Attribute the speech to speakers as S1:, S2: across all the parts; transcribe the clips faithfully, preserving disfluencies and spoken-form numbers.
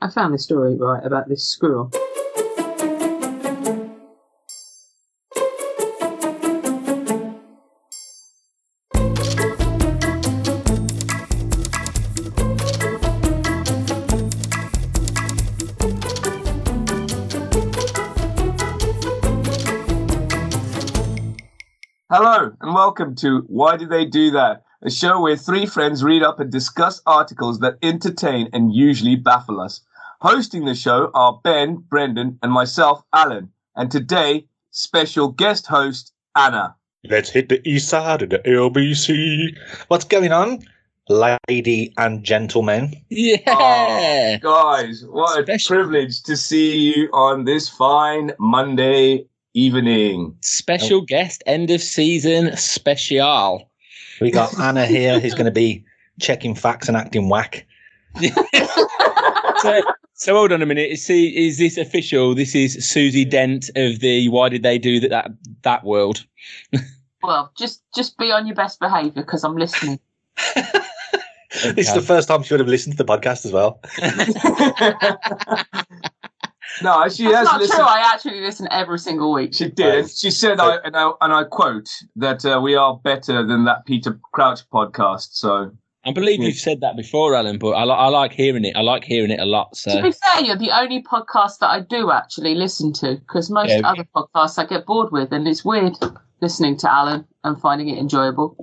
S1: I found this story, right, about this squirrel.
S2: Hello and welcome to Why Do They Do That? A show where three friends read up and discuss articles that entertain and usually baffle us. Hosting the show are Ben, Brendan, and myself, Alan. And today, special guest host, Anna.
S3: Let's hit the east side of the L B C. What's going on, lady and gentlemen?
S4: Yeah.
S2: Oh, guys, what
S4: Special.
S2: a privilege to see you on this fine Monday evening.
S4: Special guest, end of season special.
S3: We got Anna here who's going to be checking facts and acting whack.
S4: so, so hold on a minute. Is, he, is this official? This is Susie Dent of the Why Did They Do That that, that world?
S1: Well, just just be on your best behaviour because I'm listening.
S3: Okay. This is the first time she would have listened to the podcast as well.
S2: No, she
S1: That's
S2: has
S1: not
S2: listened.
S1: true. I actually listen every single week.
S2: She did. She said, I, and, I, and I quote, that uh, we are better than that Peter Crouch podcast. So
S4: I believe
S2: Yeah.
S4: you've said that before, Alan, but I, li- I like hearing it. I like hearing it a lot. So
S1: To be fair, you're the only podcast that I do actually listen to because most
S4: Yeah.
S1: other podcasts I get bored with, and it's weird listening to Alan and finding it enjoyable.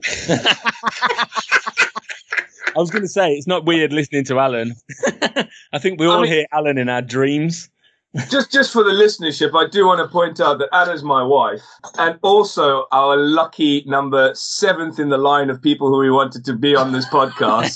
S4: I was going to say, it's not weird listening to Alan. I think we all
S2: I mean-
S4: hear Alan in our dreams.
S2: just just for the listenership, I do want to point out that Anna's my wife and also our lucky number seventh in the line of people who we wanted to be on this podcast.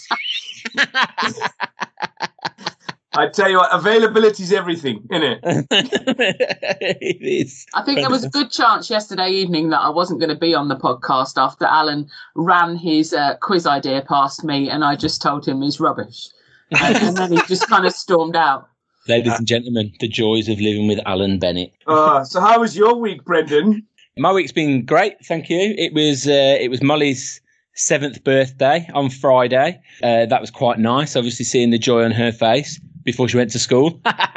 S2: I tell you what, availability is everything, isn't it?
S4: It is.
S1: I think there was a good chance yesterday evening that I wasn't going to be on the podcast after Alan ran his uh, quiz idea past me and I just told him he's rubbish. And, and then he just kind of stormed out.
S4: Ladies and gentlemen, the joys of living with Alan Bennett.
S2: Uh, so how was your week, Brendan?
S4: My week's been great, thank you. It was uh, it was Molly's seventh birthday on Friday. Uh, that was quite nice, obviously seeing the joy on her face before she went to school.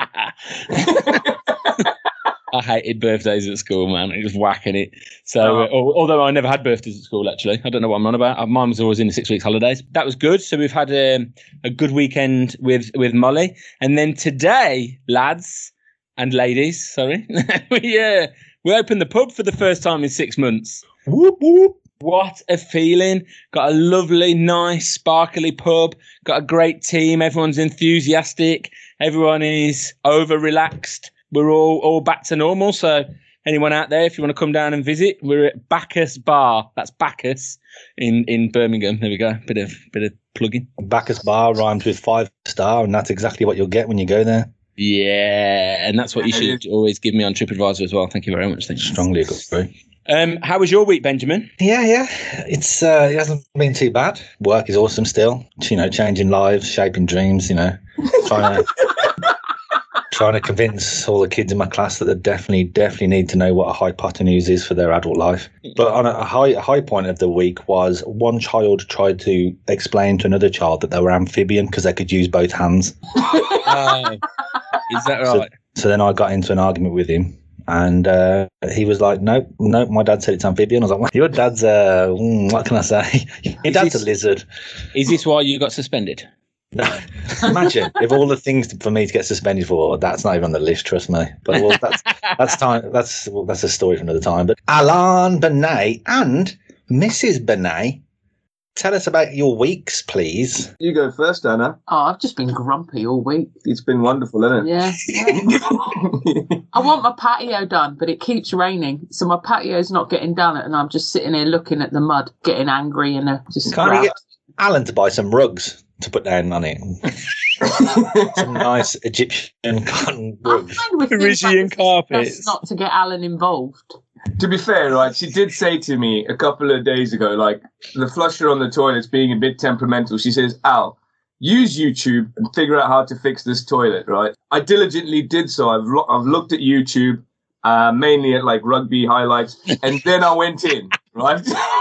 S4: I hated birthdays at school, man. I was whacking it. So, uh, al- although I never had birthdays at school, actually, I don't know what I'm on about. Uh, Mine was always in the six weeks holidays. That was good. So we've had um, a good weekend with with Molly, and then today, lads and ladies, sorry, we uh, we opened the pub for the first time in six months.
S3: Whoop, whoop.
S4: What a feeling. Got a lovely, nice, sparkly pub. Got a great team. Everyone's enthusiastic. Everyone is over relaxed. We're all, all back to normal. So anyone out there, if you want to come down and visit, we're at Bacchus Bar. That's Bacchus in, in Birmingham. There we go. Bit of bit of plugging.
S3: Bacchus Bar rhymes with five star, and that's exactly what you'll get when you go there.
S4: Yeah, and that's what you should always give me on TripAdvisor as well. Thank you very much. Thank you.
S3: Strongly agree.
S4: Um, how was your week, Benjamin?
S3: Yeah, yeah. It's uh, it hasn't been too bad. Work is awesome still. You know, changing lives, shaping dreams. You know, trying to trying to convince all the kids in my class that they definitely, definitely need to know what a hypotenuse is for their adult life. But on a high a high point of the week was one child tried to explain to another child that they were amphibian because they could use both hands.
S4: Oh, is that
S3: So,
S4: right?
S3: so then I got into an argument with him. And uh, he was like, "No, no, my dad said it's amphibian." I was like, well, "Your dad's uh, mm, what can I say? Your dad's
S4: this-
S3: a lizard."
S4: Is this why you got suspended?
S3: No, imagine if all the things for me to get suspended for, that's not even on the list. Trust me. But well, that's that's time. That's well, that's a story for another time. But Alan Benet and Missus Benet, tell us about your weeks, please.
S2: You go first, Anna.
S1: Oh, I've just been grumpy all week.
S2: It's been wonderful, hasn't
S1: Yeah.
S2: it?
S1: I want my patio done, but it keeps raining. So my patio's not getting done, and I'm just sitting here looking at the mud, getting angry, and uh, just.
S3: Can't you
S1: grout.
S3: get Alan to buy some rugs to put down on it? Some nice Egyptian cotton
S1: I'm
S3: rugs.
S1: fine with things
S4: Parisian
S1: like this,
S4: carpets.
S1: just not to get Alan involved.
S2: To be fair, right, she did say to me a couple of days ago, like, the flusher on the toilet's being a bit temperamental. She says, Al, use YouTube and figure out how to fix this toilet, right? I diligently did so. I've, lo- I've looked at YouTube, uh, mainly at, like, rugby highlights, and then I went in, right?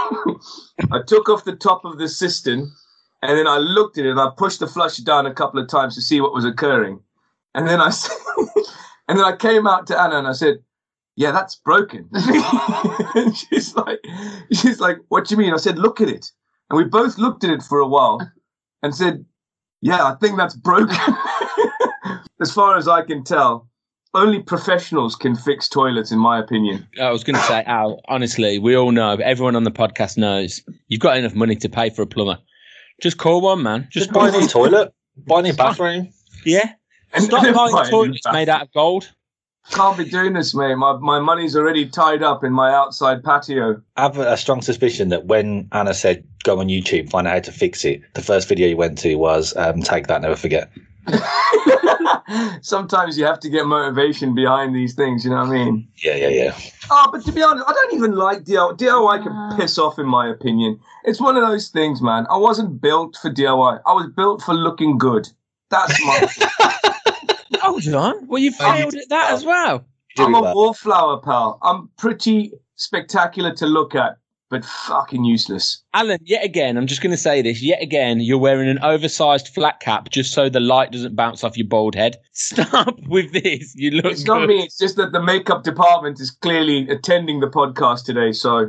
S2: I took off the top of the cistern, and then I looked at it, and I pushed the flusher down a couple of times to see what was occurring. And then I said, and then I came out to Anna and I said, yeah, that's broken. And she's like, she's like, what do you mean? I said, look at it. And we both looked at it for a while and said, yeah, I think that's broken. As far as I can tell, only professionals can fix toilets, in my opinion.
S4: I was going to say, Al, honestly, we all know, everyone on the podcast knows, you've got enough money to pay for a plumber. Just call one, man.
S3: Just buy a new toilet, buy a new bathroom.
S4: Yeah.
S2: And
S4: Stop
S2: then
S4: buying
S2: buy a
S4: toilets
S2: new
S4: made out of gold.
S2: Can't be doing this, mate. My my money's already tied up in my outside patio.
S3: I have a strong suspicion that when Anna said, go on YouTube, find out how to fix it, the first video you went to was um, Take That, Never Forget.
S2: Sometimes you have to get motivation behind these things, you know what I mean?
S3: Yeah, yeah, yeah.
S2: Oh, but to be honest, I don't even like D I Y. D I Y can piss off, in my opinion. It's one of those things, man. I wasn't built for D I Y. I was built for looking good. That's my...
S4: Hold on. Well, you failed at that as well.
S2: I'm a wallflower, pal. I'm pretty spectacular to look at, but fucking useless.
S4: Alan, yet again, I'm just going to say this. Yet again, you're wearing an oversized flat cap just so the light doesn't bounce off your bald head. Stop with this. You look
S2: It's not
S4: good.
S2: me. It's just that the makeup department is clearly attending the podcast today, so...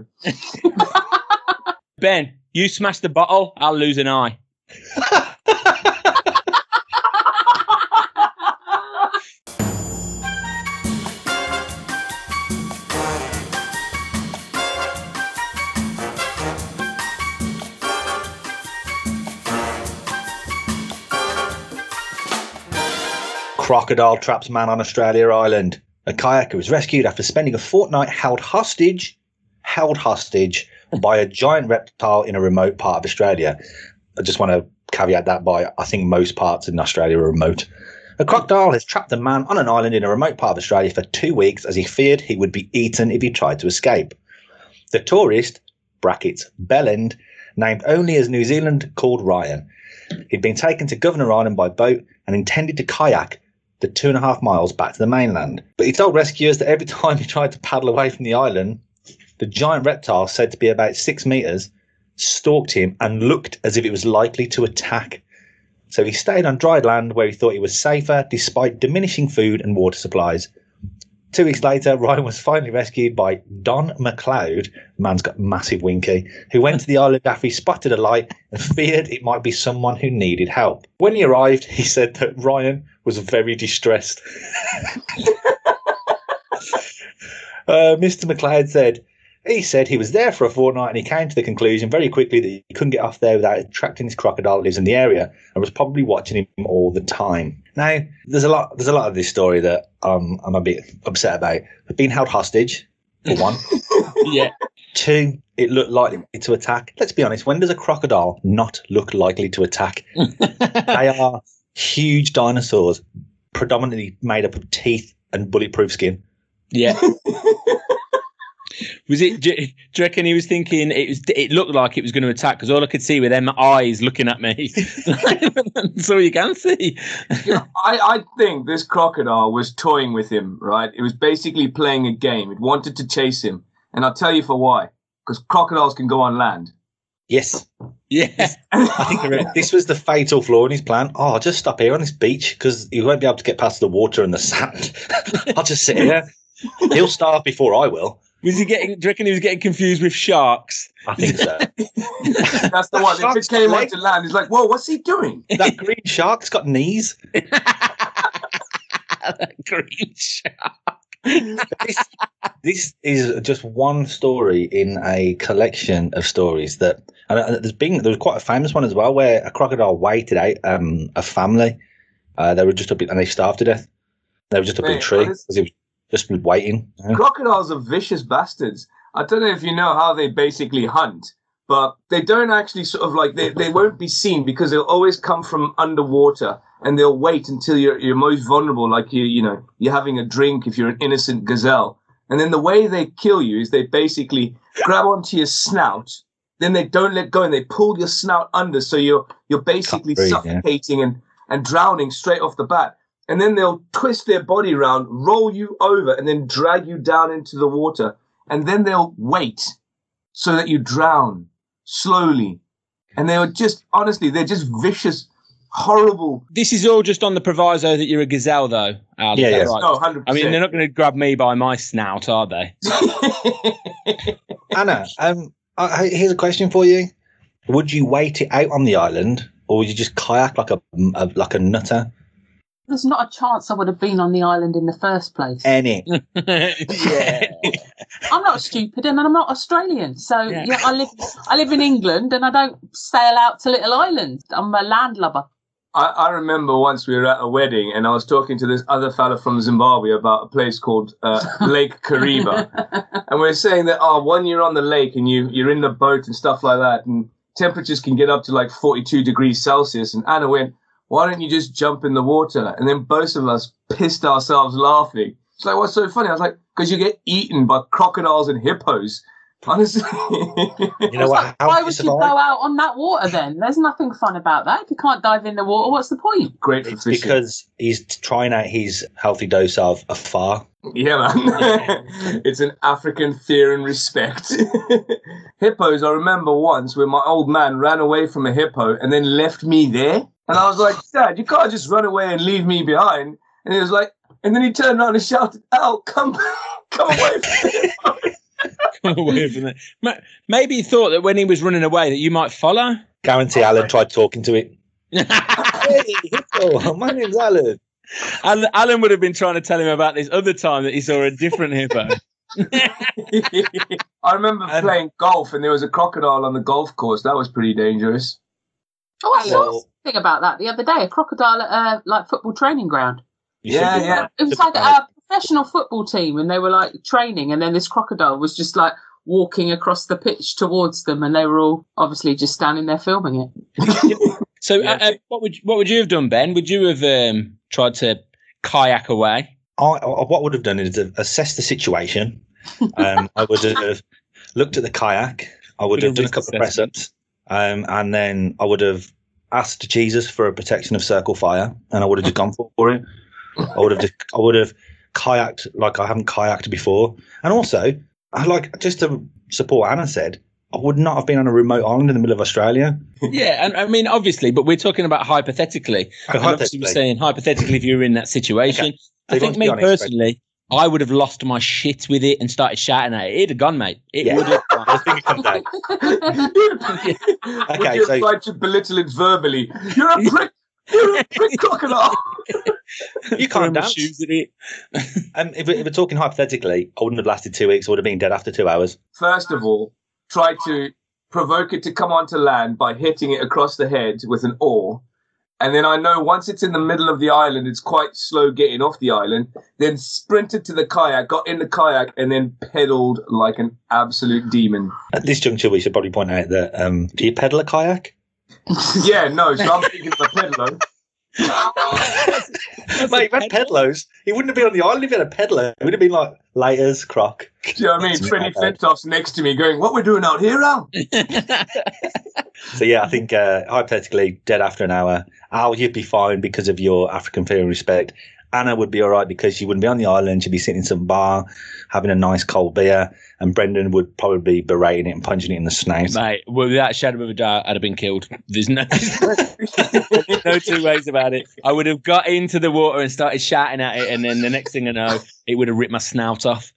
S4: Ben, you smash the bottle, I'll lose an eye.
S3: Crocodile traps man on Australia Island. A kayaker was rescued after spending a fortnight held hostage, held hostage by a giant reptile in a remote part of Australia. I just want to caveat that by, I think most parts in Australia are remote. A crocodile has trapped a man on an island in a remote part of Australia for two weeks as he feared he would be eaten if he tried to escape. The tourist, brackets, bellend, named only as New Zealand, called Ryan. He'd been taken to Governor Island by boat and intended to kayak the two and a half miles back to the mainland. But he told rescuers that every time he tried to paddle away from the island, the giant reptile, said to be about six metres, stalked him and looked as if it was likely to attack. So he stayed on dry land where he thought he was safer despite diminishing food and water supplies. Two weeks later, Ryan was finally rescued by Don McLeod, man's got massive winky, who went to the island after he spotted a light and feared it might be someone who needed help. When he arrived, he said that Ryan was very distressed. uh, Mister McLeod said, he said he was there for a fortnight and he came to the conclusion very quickly that he couldn't get off there without attracting this crocodile that lives in the area and was probably watching him all the time. Now, there's a lot there's a lot of this story that um, I'm a bit upset about. We've been held hostage, for one.
S4: Yeah.
S3: Two, it looked likely to attack. Let's be honest, when does a crocodile not look likely to attack? They are huge dinosaurs, predominantly made up of teeth and bulletproof skin.
S4: Yeah. Was it? Do you reckon he was thinking it was? It looked like it was going to attack because all I could see were them eyes looking at me. That's all you can see.
S2: Yeah, I, I think this crocodile was toying with him, right? It was basically playing a game. It wanted to chase him, and I'll tell you for why. Because crocodiles can go on land.
S3: Yes.
S4: Yeah.
S3: I think this was the fatal flaw in his plan. Oh, I'll just stop here on this beach because he won't be able to get past the water and the sand. I'll just sit here. He'll starve before I will.
S4: Was he getting? Do you reckon he was getting confused with sharks?
S3: I think so.
S2: That's the one. If it came onto land, he's like, "Whoa, what's he doing?"
S3: That green shark's got knees.
S4: That green shark.
S3: this, this is just one story in a collection of stories that, and there's been there was quite a famous one as well where a crocodile waited out um, a family. Uh, they were just up in, and they starved to death. They were just up in a tree because it was just waiting. Yeah.
S2: Crocodiles are vicious bastards. I don't know if you know how they basically hunt, but they don't actually sort of like, they, they won't be seen because they'll always come from underwater and they'll wait until you're you're most vulnerable, like you you know, you're having a drink if you're an innocent gazelle. And then the way they kill you is they basically grab onto your snout, then they don't let go and they pull your snout under so you're you're basically
S3: breathe,
S2: suffocating yeah. and, and drowning straight off the bat. And then they'll twist their body around, roll you over, and then drag you down into the water. And then they'll wait so that you drown slowly. And they were just, honestly, they're just vicious, horrible.
S4: This is all just on the proviso that you're a gazelle, though, Al.
S3: Yeah,
S4: is that
S3: yeah.
S4: right?
S2: No, one hundred
S4: I
S2: percent.
S4: mean, they're not going to grab me by my snout, are they?
S3: Anna, um, I, here's a question for you: would you wait it out on the island, or would you just kayak like a, a like a nutter?
S1: There's not a chance I would have been on the island in the first place.
S3: Any?
S4: Yeah.
S1: I'm not stupid, and I'm not Australian. So
S4: Yeah.
S1: yeah, I live I live in England, and I don't sail out to little islands. I'm a landlubber.
S2: I, I remember once we were at a wedding and I was talking to this other fella from Zimbabwe about a place called uh, Lake Kariba. And we are saying that, oh, when you're on the lake and you, you're in the boat and stuff like that, and temperatures can get up to like forty-two degrees Celsius. And Anna went, why don't you just jump in the water? And then both of us pissed ourselves laughing. It's like, what's so funny? I was like, because you get eaten by crocodiles and hippos. Honestly.
S3: You know what? How
S1: Why
S3: would you
S1: would you
S3: survive?
S1: go out on that water then? There's nothing fun about that. If you can't dive in the water, what's the point?
S2: Great for
S3: It's
S2: fishing.
S3: because he's trying out his healthy dose of afar.
S2: Yeah, man. It's an African fear and respect. Hippos, I remember once when my old man ran away from a hippo and then left me there. And I was like, Dad, you can't just run away and leave me behind. And he was like, and then he turned around and shouted, Al, come, come away from the hippo.
S4: Come away from it. Ma- Maybe he thought that when he was running away that you might follow.
S3: Guarantee Alan tried talking to it. Hey, hippo, my name's Alan.
S4: Alan, Alan would have been trying to tell him about this other time that he saw a different hippo.
S2: I remember
S3: Um,
S2: playing golf and there was a crocodile on the golf course. That was pretty dangerous.
S1: Oh, I saw
S3: Well-
S1: something about that the other day. A crocodile at a like football training ground.
S3: You should
S2: Yeah,
S3: be-
S2: yeah.
S1: It was like a professional football team, and they were like training, and then this crocodile was just like walking across the pitch towards them, and they were all obviously just standing there filming it.
S4: So,
S2: Yeah.
S4: uh, uh, what would what would you have done, Ben? Would you have um, tried to kayak away?
S3: I, I, what I would have done is to assess the situation. Um, I would have looked at the kayak. I would
S4: Bit
S3: have
S4: of
S3: done a
S4: risk
S3: couple of press
S4: assessment.
S3: ups, um, and then I would have asked Jesus for a protection of circle fire, and I would have just gone for it. I would have just, I would have kayaked like I haven't kayaked before, and also I like just to support what Anna said. I would not have been on a remote island in the middle of Australia.
S4: Yeah, and I mean, obviously, but we're talking about hypothetically. And obviously, we're saying hypothetically if you were in that situation.
S3: Okay.
S4: I
S3: So
S4: think
S3: let's
S4: me
S3: be honest,
S4: personally, I would have lost my shit with it and started shouting at it. It'd have gone, mate. It
S3: Yeah.
S4: would have
S3: The
S4: gone.
S3: thing comes out.
S2: Would
S3: Okay,
S2: you
S3: so-
S2: have tried to belittle it verbally? You're a prick! You're a prick crocodile!
S3: You
S4: Throw
S3: can't
S4: my
S3: dance.
S4: shoes at it.
S3: Um, if, we- if we're talking hypothetically, I wouldn't have lasted two weeks. I would have been dead after two hours.
S2: First of all, try to provoke it to come onto land by hitting it across the head with an oar. And then I know once it's in the middle of the island, it's quite slow getting off the island. Then sprinted to the kayak, got in the kayak, and then pedaled like an absolute demon.
S3: At this juncture, we should probably point out that um, do you pedal a kayak?
S2: Yeah, no, so I'm thinking of a pedalo.
S3: Mate, if had pedlos, he wouldn't have been on the island if he had a pedalo. It would have been like Laters, Croc.
S2: Do you know what I mean?
S3: It's
S2: Freddie
S3: not bad.
S2: Flintoff's next to me going, what we're doing out here, Al?
S3: So yeah, I think uh, hypothetically, dead after an hour. Al, you'd be fine because of your African fear and respect. Anna would be all right because she wouldn't be on the island. She'd be sitting in some bar, having a nice cold beer. And Brendan would probably be berating it and punching it in the snout.
S4: Mate, well, without a shadow of a doubt, I'd have been killed. There's no, no two ways about it. I would have got into the water and started shouting at it, and then the next thing I know, it would have ripped my snout off.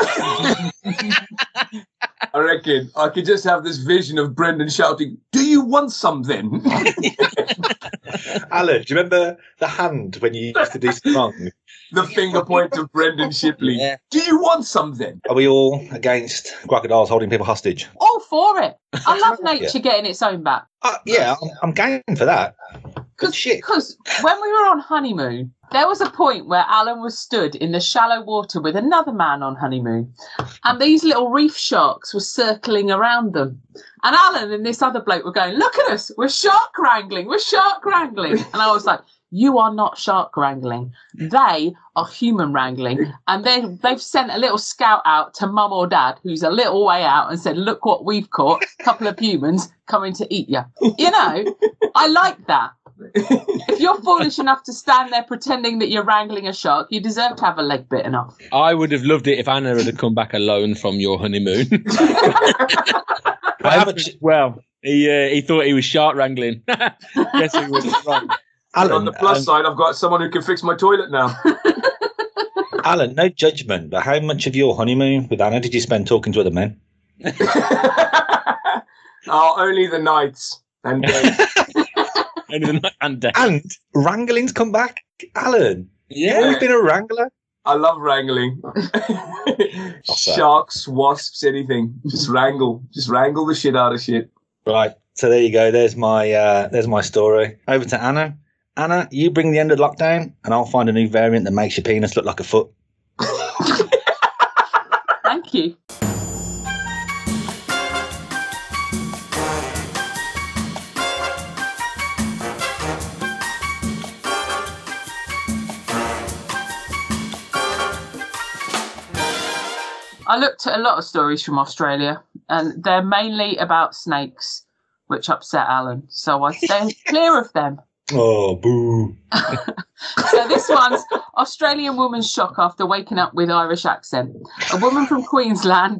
S2: I reckon I could just have this vision of Brendan shouting, do you want something?
S3: Alan, do you remember the hand when you used to do song?
S2: The finger point of Brendan Shipley.
S4: Yeah.
S2: Do you want something?
S3: Are we all against crocodiles holding people hostage?
S1: All for it. I love nature getting its own back.
S3: Uh, yeah, I'm, I'm game for that. Good shit.
S1: Because when we were on honeymoon, there was a point where Alan was stood in the shallow water with another man on honeymoon, and these little reef sharks were circling around them. And Alan and this other bloke were going, look at us, we're shark wrangling, we're shark wrangling. And I was like, you are not shark wrangling. They are human wrangling. And then they've sent a little scout out to mum or dad, who's a little way out, and said, look what we've caught, a couple of humans coming to eat you. You know, I like that. If you're foolish enough to stand there pretending that you're wrangling a shark, you deserve to have a leg bitten off.
S4: I would have loved it if Anna had come back alone from your honeymoon.
S3: How much?
S4: Well, he uh, he thought he was shark wrangling. Guess he was wrong.
S3: Alan,
S2: on the plus
S3: um,
S2: side, I've got someone who can fix my toilet now.
S3: Alan, no judgment, but how much of your honeymoon with Anna did you spend talking to other men?
S2: Oh, only the nights and days.
S4: Only the night and day.
S3: And wrangling's come back, Alan. You've
S4: Yeah.
S3: always been a wrangler.
S2: I love wrangling. Sharks, wasps, anything. Just wrangle. Just wrangle the shit out of shit.
S3: Right. So there you go. There's my uh, there's my story. Over to Anna. Anna, you bring the end of lockdown, and I'll find a new variant that makes your penis look like a foot.
S1: Thank you. I looked at a lot of stories from Australia, and they're mainly about snakes, which upset Alan. So I stay clear of them.
S3: Oh, boo.
S1: So this one's Australian woman's shock after waking up with Irish accent. A woman from Queensland.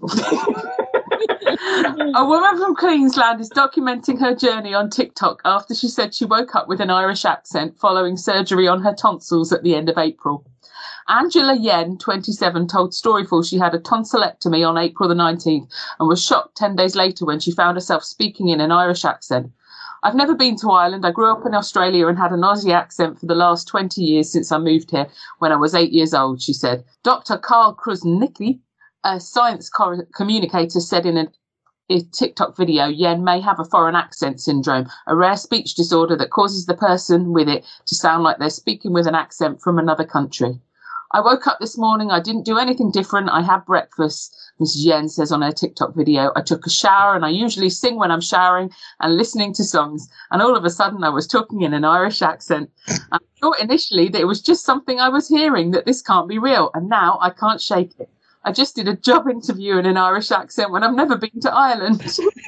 S1: A woman from Queensland is documenting her journey on TikTok after she said she woke up with an Irish accent following surgery on her tonsils at the end of April. Angela Yen, twenty-seven, told Storyful she had a tonsillectomy on April the nineteenth and was shocked ten days later when she found herself speaking in an Irish accent. I've never been to Ireland. I grew up in Australia and had an Aussie accent for the last twenty years since I moved here when I was eight years old, she said. Doctor Carl Krusnicki, a science co- communicator, said in a, a TikTok video, Yen may have a foreign accent syndrome, a rare speech disorder that causes the person with it to sound like they're speaking with an accent from another country. I woke up this morning. I didn't do anything different. I had breakfast, Missus Yen says on her TikTok video. I took a shower, and I usually sing when I'm showering and listening to songs. And all of a sudden I was talking in an Irish accent. I thought initially that it was just something I was hearing, that this can't be real. And now I can't shake it. I just did a job interview in an Irish accent when I've never been to Ireland.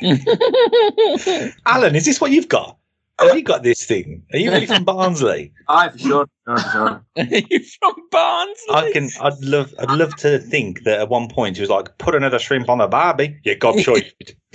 S3: Alan, is this what you've got? Have you got this thing? Are you really from Barnsley?
S2: Aye, for sure. For sure.
S4: Are you from Barnsley?
S3: I can. I'd love. I'd love to think that at one point he was like, "Put another shrimp on a barbie." Yeah, gobshite.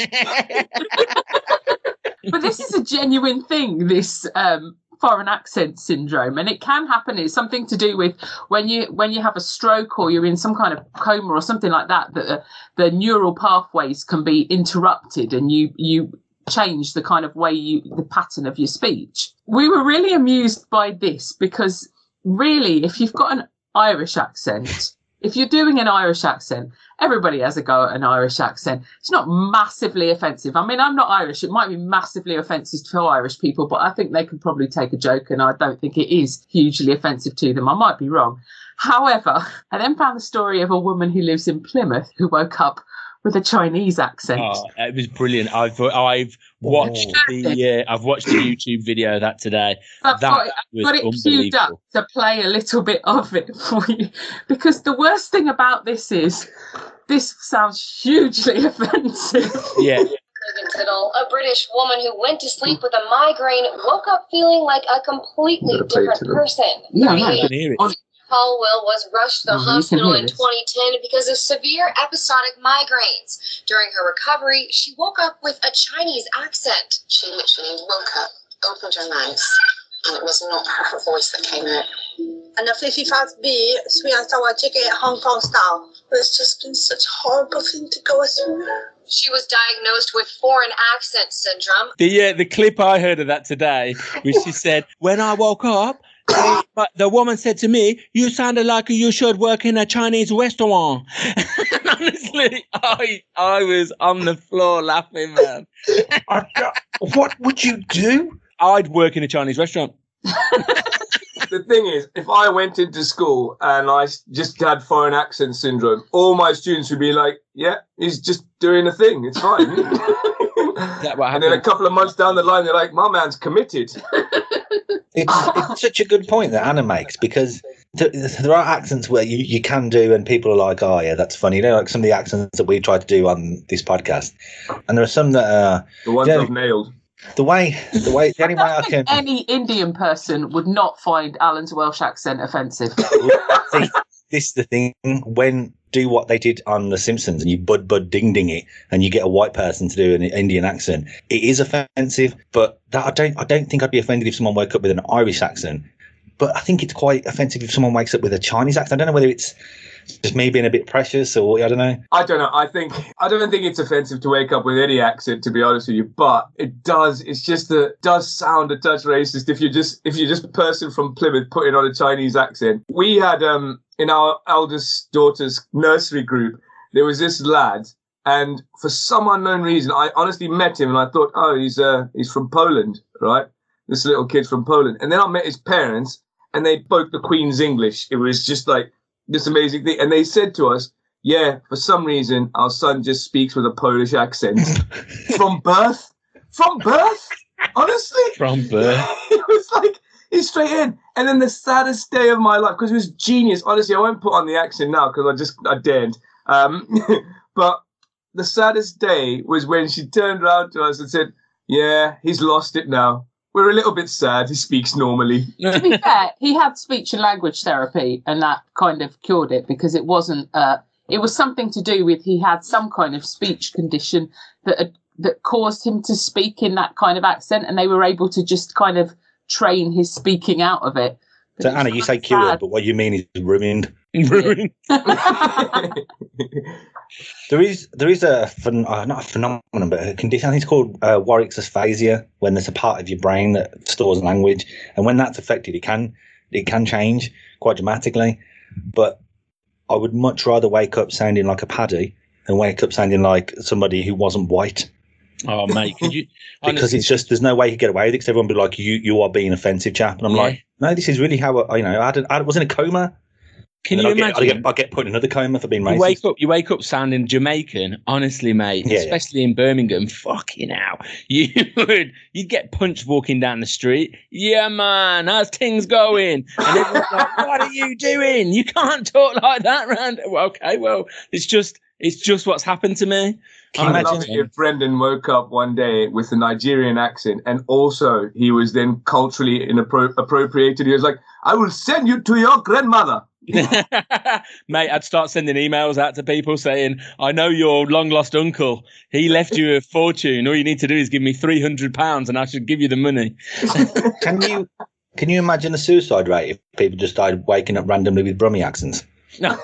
S1: But this is a genuine thing, this um, foreign accent syndrome, and it can happen. It's something to do with when you when you have a stroke or you're in some kind of coma or something like that, that the, the neural pathways can be interrupted and you you change the kind of way you, the pattern of your speech. We were really amused by this because really, if you've got an Irish accent, if you're doing an Irish accent, everybody has a go at an Irish accent. It's not massively offensive. I mean, I'm not Irish. It might be massively offensive to Irish people, but I think they can probably take a joke, and I don't think it is hugely offensive to them. I might be wrong. However, I then found the story of a woman who lives in Plymouth who woke up with a Chinese accent.
S4: Oh, it was brilliant. I've I've watched
S3: Oh.
S4: the uh, I've watched the YouTube video of that today.
S1: I've
S4: that
S1: got it, I've
S4: was
S1: got it queued up
S4: unbelievable.
S1: to play a little bit of it for you, because the worst thing about this is this sounds hugely offensive.
S4: Yeah,
S5: Megan Tittle, a British woman who went to sleep with a migraine, woke up feeling like a completely
S2: Better play it
S5: different
S2: to them.
S5: person.
S1: Yeah, I know.
S4: I can hear it.
S5: Caldwell was rushed to the
S1: Oh, you can
S5: hospital
S1: hear
S5: in
S1: this.
S5: twenty ten because of severe episodic migraines. During her recovery, she woke up with a Chinese accent.
S6: She literally woke up, opened her mouth, and it was not her voice that came out.
S7: And the fifty-five B sweet and sour chicken Hong Kong style. It's just been such a horrible thing to go through.
S5: She was diagnosed with foreign accent syndrome.
S4: The uh, the clip I heard of that today, which she said, when I woke up, they, but the woman said to me, "You sounded like you should work in a Chinese restaurant." And honestly, I I was on the floor laughing, man.
S3: I, what would you do?
S4: I'd work in a Chinese restaurant.
S2: The thing is, if I went into school and I s- just had foreign accent syndrome, all my students would be like, yeah, he's just doing a thing. It's fine.
S4: That what
S2: And then a
S4: happened.
S2: couple of months down the line, they're like, my man's committed.
S3: It's, it's such a good point that Anna makes, because th- there are accents where you, you can do and people are like, oh yeah, that's funny. You know, like some of the accents that we've tried to do on this podcast. And there are some that are
S2: The ones
S3: Yeah.
S2: I've nailed.
S3: the way, the way, the only way
S1: I
S3: I
S1: don't
S3: can.
S1: think any Indian person would not find Alan's Welsh accent offensive.
S3: See, this is the thing. When do what they did on The Simpsons and you bud bud ding ding it and you get a white person to do an Indian accent, it is offensive. But that I don't I don't think I'd be offended if someone woke up with an Irish accent. But I think it's quite offensive if someone wakes up with a Chinese accent. I don't know whether it's just me being a bit precious or I don't know.
S2: I don't know. I think I don't think it's offensive to wake up with any accent, to be honest with you. But it does. It's just that it does sound a touch racist if you're just if you're just a person from Plymouth putting on a Chinese accent. We had um in our eldest daughter's nursery group, there was this lad, and for some unknown reason, I honestly met him and I thought, oh, he's uh he's from Poland, right? This little kid's from Poland, and then I met his parents, and they spoke the Queen's English. It was just like this amazing thing. And they said to us, yeah, for some reason, our son just speaks with a Polish accent. From birth? From birth? Honestly?
S4: From birth.
S2: It was like, he's straight in. And then the saddest day of my life, because it was genius. Honestly, I won't put on the accent now because I just, I daren't. Um, but the saddest day was when she turned around to us and said, yeah, he's lost it now. We're a little bit sad. He speaks normally.
S1: To be fair, he had speech and language therapy, and that kind of cured it because it wasn't. Uh, it was something to do with he had some kind of speech condition that uh, that caused him to speak in that kind of accent, and they were able to just kind of train his speaking out of it. But
S3: So
S1: it
S3: Anna,
S1: was
S3: you
S1: quite
S3: say cured,
S1: sad.
S3: but what you mean is ruined.
S4: Ruined.
S3: There is there is a phen- uh, not a phenomenon, but a condition. I think it's called uh, Warwick's aphasia, when there's a part of your brain that stores language, and when that's affected, it can it can change quite dramatically. But I would much rather wake up sounding like a Paddy than wake up sounding like somebody who wasn't white,
S4: Oh, mate, could you?
S3: because
S4: honestly,
S3: it's just there's no way you could get away with it. Because everyone would be like, "You you are being offensive, chap," and I'm
S4: Yeah.
S3: like, "No, this is really how I, you know I, had, I was in a coma."
S4: can
S3: And
S4: you
S3: I'd get,
S4: imagine?
S3: I'd get, I'd get put in another coma for being
S4: You
S3: racist.
S4: wake up, you wake up sounding Jamaican. Honestly, mate,
S3: Yeah, yeah.
S4: especially in Birmingham. Fucking hell, you would you'd get punched walking down the street. Yeah, man, how's things going? And everyone's like, "What are you doing? You can't talk like that, round." Well, okay, well, it's just it's just what's happened to me.
S3: Can you
S2: I'd
S3: imagine?
S2: love it if Brendan woke up one day with a Nigerian accent and also he was then culturally inappro- appropriated. He was like, I will send you to your grandmother.
S4: Mate, I'd start sending emails out to people saying, I know your long lost uncle. He left you a fortune. All you need to do is give me three hundred pounds and I should give you the money.
S3: Can you can you imagine the suicide rate if people just started waking up randomly with Brummie accents?
S4: No.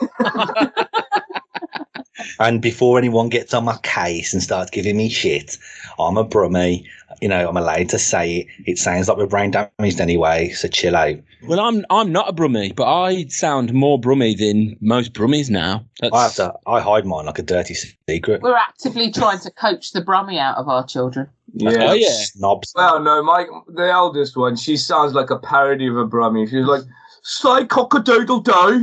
S3: And before anyone gets on my case and starts giving me shit, I'm a Brummie. You know, I'm allowed to say it. It sounds like we're brain damaged anyway, so chill out.
S4: Well, I'm I'm not a Brummie, but I sound more Brummie than most Brummies now. That's,
S3: I have to. I hide mine like a dirty secret.
S1: We're actively trying to coach the Brummie out of our children.
S2: Yeah.
S4: Oh, yeah.
S3: Snobs.
S2: Well, no, my the eldest one, she sounds like a parody of a Brummie. She's like, say cock-a-doodle-doo.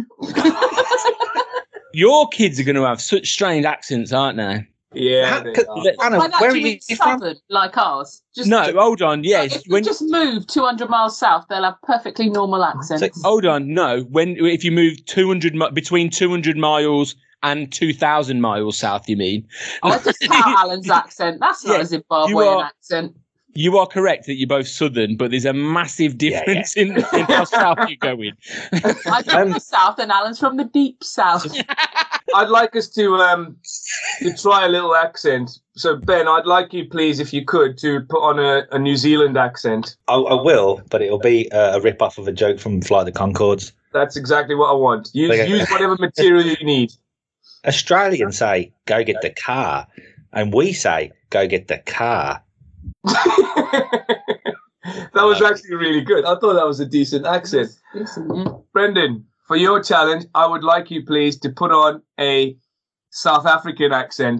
S4: Your kids are going to have such strange accents, aren't they?
S2: Yeah.
S3: How-
S2: they
S3: could-
S2: are.
S3: Anna,
S1: By that,
S3: where
S1: do
S3: are
S1: you
S3: you
S1: mean
S3: from?
S1: southern, like ours? Just,
S4: No, hold on. Yes,
S1: If we
S4: when
S1: just move two hundred miles south, they'll have perfectly normal accents.
S4: hold on. No, when if you move two hundred mi- between two hundred miles and two thousand miles south, you mean?
S1: I just how Alan's accent. That's not
S4: Yeah,
S1: a
S4: you
S1: Zimbabwean
S4: are-
S1: accent.
S4: You are correct that you're both southern, but there's a massive
S3: Yeah, yeah.
S4: difference in, in how south you're going.
S1: I'm from the south and Alan's from the deep south.
S2: I'd like us to um to try a little accent. So Ben, I'd like you, please, if you could, to put on a, a New Zealand accent.
S3: I, I will, but it'll be uh, a rip off of a joke from Flight of the Conchords.
S2: That's exactly what I want. Use
S3: Okay.
S2: use whatever material you need.
S3: Australians say, go get the car. And we say, go get the car.
S2: That was actually really good. I thought that was a decent accent.
S1: Listen,
S2: Brendan, for your challenge, I would like you, please, to put on a South African accent.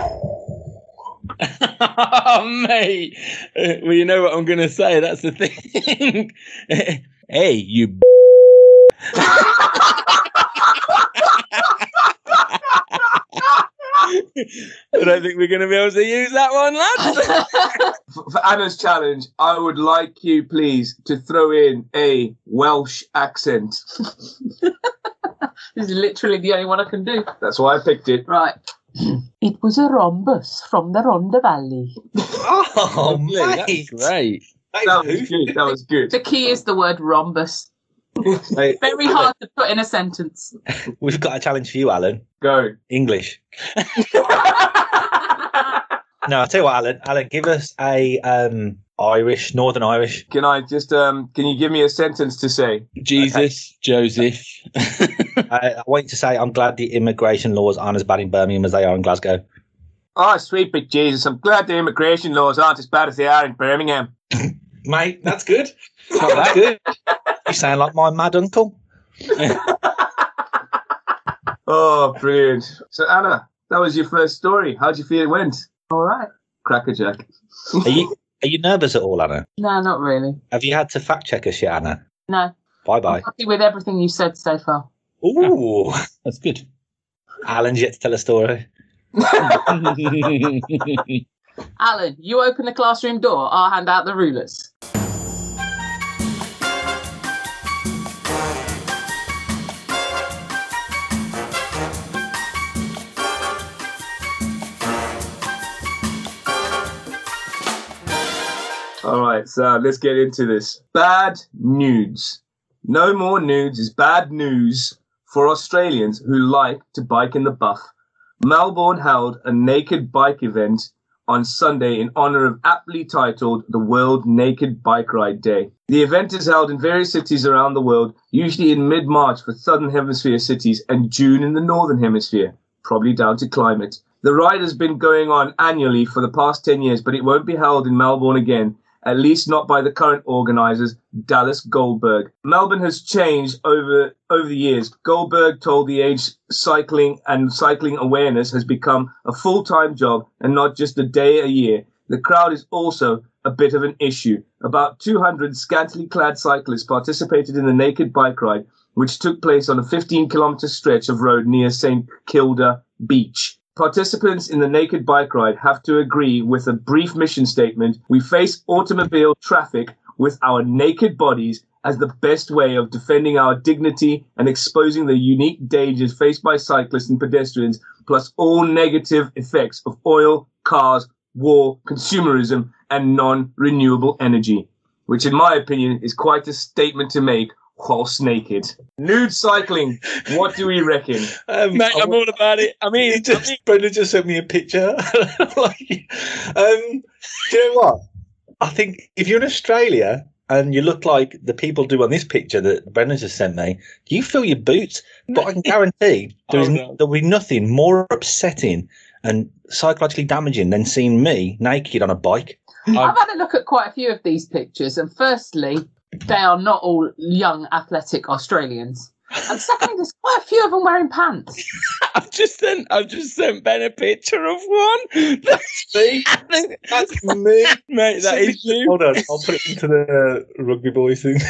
S4: Oh, mate. Uh, well, you know what I'm going to say. That's the thing. Hey, you. B- I don't think we're going to be able to use that one, lads.
S2: For, for Anna's challenge, I would like you, please, to throw in a Welsh accent.
S1: This is literally the only one I can do.
S2: That's why I picked it.
S1: Right. It was a rhombus from the Rhondda Valley.
S3: Oh,
S4: Lovely, that's great.
S2: That was good. That was good.
S1: The key is the word rhombus.
S3: Hey,
S1: Very
S3: Alan,
S1: hard to put in a sentence.
S3: We've got a challenge for you, Alan.
S2: Go.
S3: English. No, I'll tell you what, Alan. Alan, give us a um, Irish, Northern Irish.
S2: Can I just um? Can you give me a sentence to say?
S4: Jesus, Joseph.
S3: I, I want you to say, I'm glad the immigration laws aren't as bad in Birmingham as they are in Glasgow.
S2: Oh, sweet big Jesus! I'm glad the immigration laws aren't as bad as they are in Birmingham.
S3: Mate, that's good. That's good. You sound like my mad uncle.
S2: Oh, brilliant! So Anna, that was your first story. How'd you feel it went?
S1: All right.
S2: Crackerjack.
S3: Are you are you nervous at all, Anna?
S1: No, not really.
S3: Have you had to fact check us yet, Anna?
S1: No.
S3: Bye
S1: I'm
S3: bye.
S1: happy with everything you've said so far.
S3: Ooh,
S4: That's good.
S3: Alan's yet to tell a story.
S1: Alan, you open the classroom door, I'll hand out the rulers.
S2: All right, so let's get into this. Bad nudes. No more nudes is bad news for Australians who like to bike in the buff. Melbourne held a naked bike event on Sunday in honour of aptly titled the World Naked Bike Ride Day. The event is held in various cities around the world, usually in mid-March for Southern Hemisphere cities and June in the Northern Hemisphere, probably down to climate. The ride has been going on annually for the past ten years, but it won't be held in Melbourne again, at least not by the current organisers, Dallas Goldberg. Melbourne has changed over over the years. Goldberg told The Age cycling and cycling awareness has become a full-time job and not just a day a year. The crowd is also a bit of an issue. About two hundred scantily clad cyclists participated in the naked bike ride, which took place on a fifteen kilometre stretch of road near St Kilda Beach. Participants in the naked bike ride have to agree with a brief mission statement. We face automobile traffic with our naked bodies as the best way of defending our dignity and exposing the unique dangers faced by cyclists and pedestrians, plus all negative effects of oil, cars, war, consumerism, and non-renewable energy, which in my opinion is quite a statement to make whilst naked. Nude cycling, what do we reckon?
S3: Um,
S4: Mate, I'm all about it. I mean,
S3: He just, Brendan just sent me a picture. Like, um, do you know what? I think if you're in Australia and you look like the people do on this picture that Brendan just sent me, you feel your boots. But I can guarantee there is
S4: Oh, no.
S3: there'll be nothing more upsetting and psychologically damaging than seeing me naked on a bike.
S1: I've had a look at quite a few of these pictures, and firstly, they are not all young, athletic Australians. And secondly, there's quite a few of them wearing pants.
S4: I've just sent I've just sent Ben a picture of one. That's
S3: me. That's me.
S4: Mate, that is you.
S3: Hold on, I'll put it into the rugby boys thing.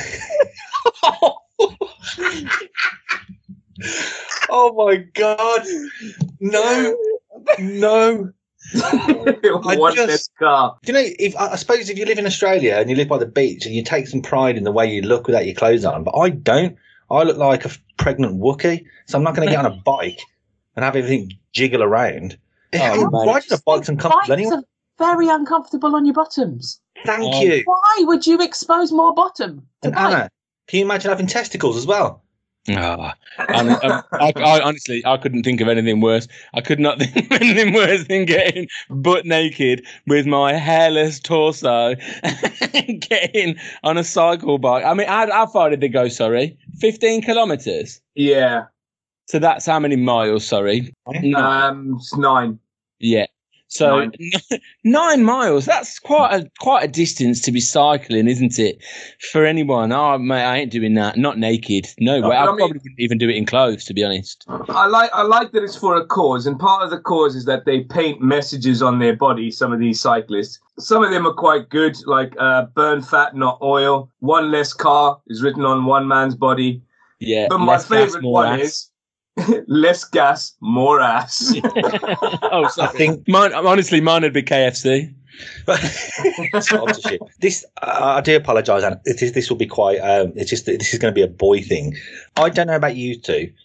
S3: Oh my god! No, no.
S2: One
S3: just-
S2: less car.
S3: Do you know? If I I suppose if you live in Australia and you live by the beach and you take some pride in the way you look without your clothes on, but I don't. I look like a pregnant Wookiee, so I'm not going to get on a bike and have everything jiggle around.
S4: Oh, mate.
S3: Riding a bike's uncomfortable
S1: Bikes
S3: anyway.
S1: are very uncomfortable on your bottoms.
S3: Thank
S4: Oh.
S3: you.
S1: Why would you expose more bottom to
S3: And
S1: bike?
S3: Anna, can you imagine having testicles as well?
S4: Ah, and, um, I, I honestly, I couldn't think of anything worse. I could not think of anything worse than getting butt naked with my hairless torso and getting on a cycle bike. I mean, how, how far did they go? Sorry, fifteen kilometres.
S2: Yeah.
S4: So that's how many miles? Sorry, no,
S2: Um, it's nine.
S4: yeah. So
S2: Nine.
S4: nine. nine miles. That's quite a quite a distance to be cycling, isn't it? For anyone, oh mate, I ain't doing that. Not naked. No way.
S2: but
S4: I
S2: I mean-
S4: probably wouldn't even do it in clothes, to be honest.
S2: I like I like that it's for a cause, and part of the cause is that they paint messages on their body. Some of these cyclists, some of them are quite good, like uh, "burn fat, not oil." One less car is written on one man's body.
S4: Yeah.
S2: But my
S4: less gas,
S2: favourite
S4: more
S2: one
S4: ass.
S2: is less gas, more ass.
S4: oh,
S3: I
S4: sorry.
S3: think
S4: Mine, honestly, mine would be K F C.
S3: sponsorship. This uh, I do apologise, Anna. It is, this will be quite. Um, it's just that this is going to be a boy thing. I don't know about you two,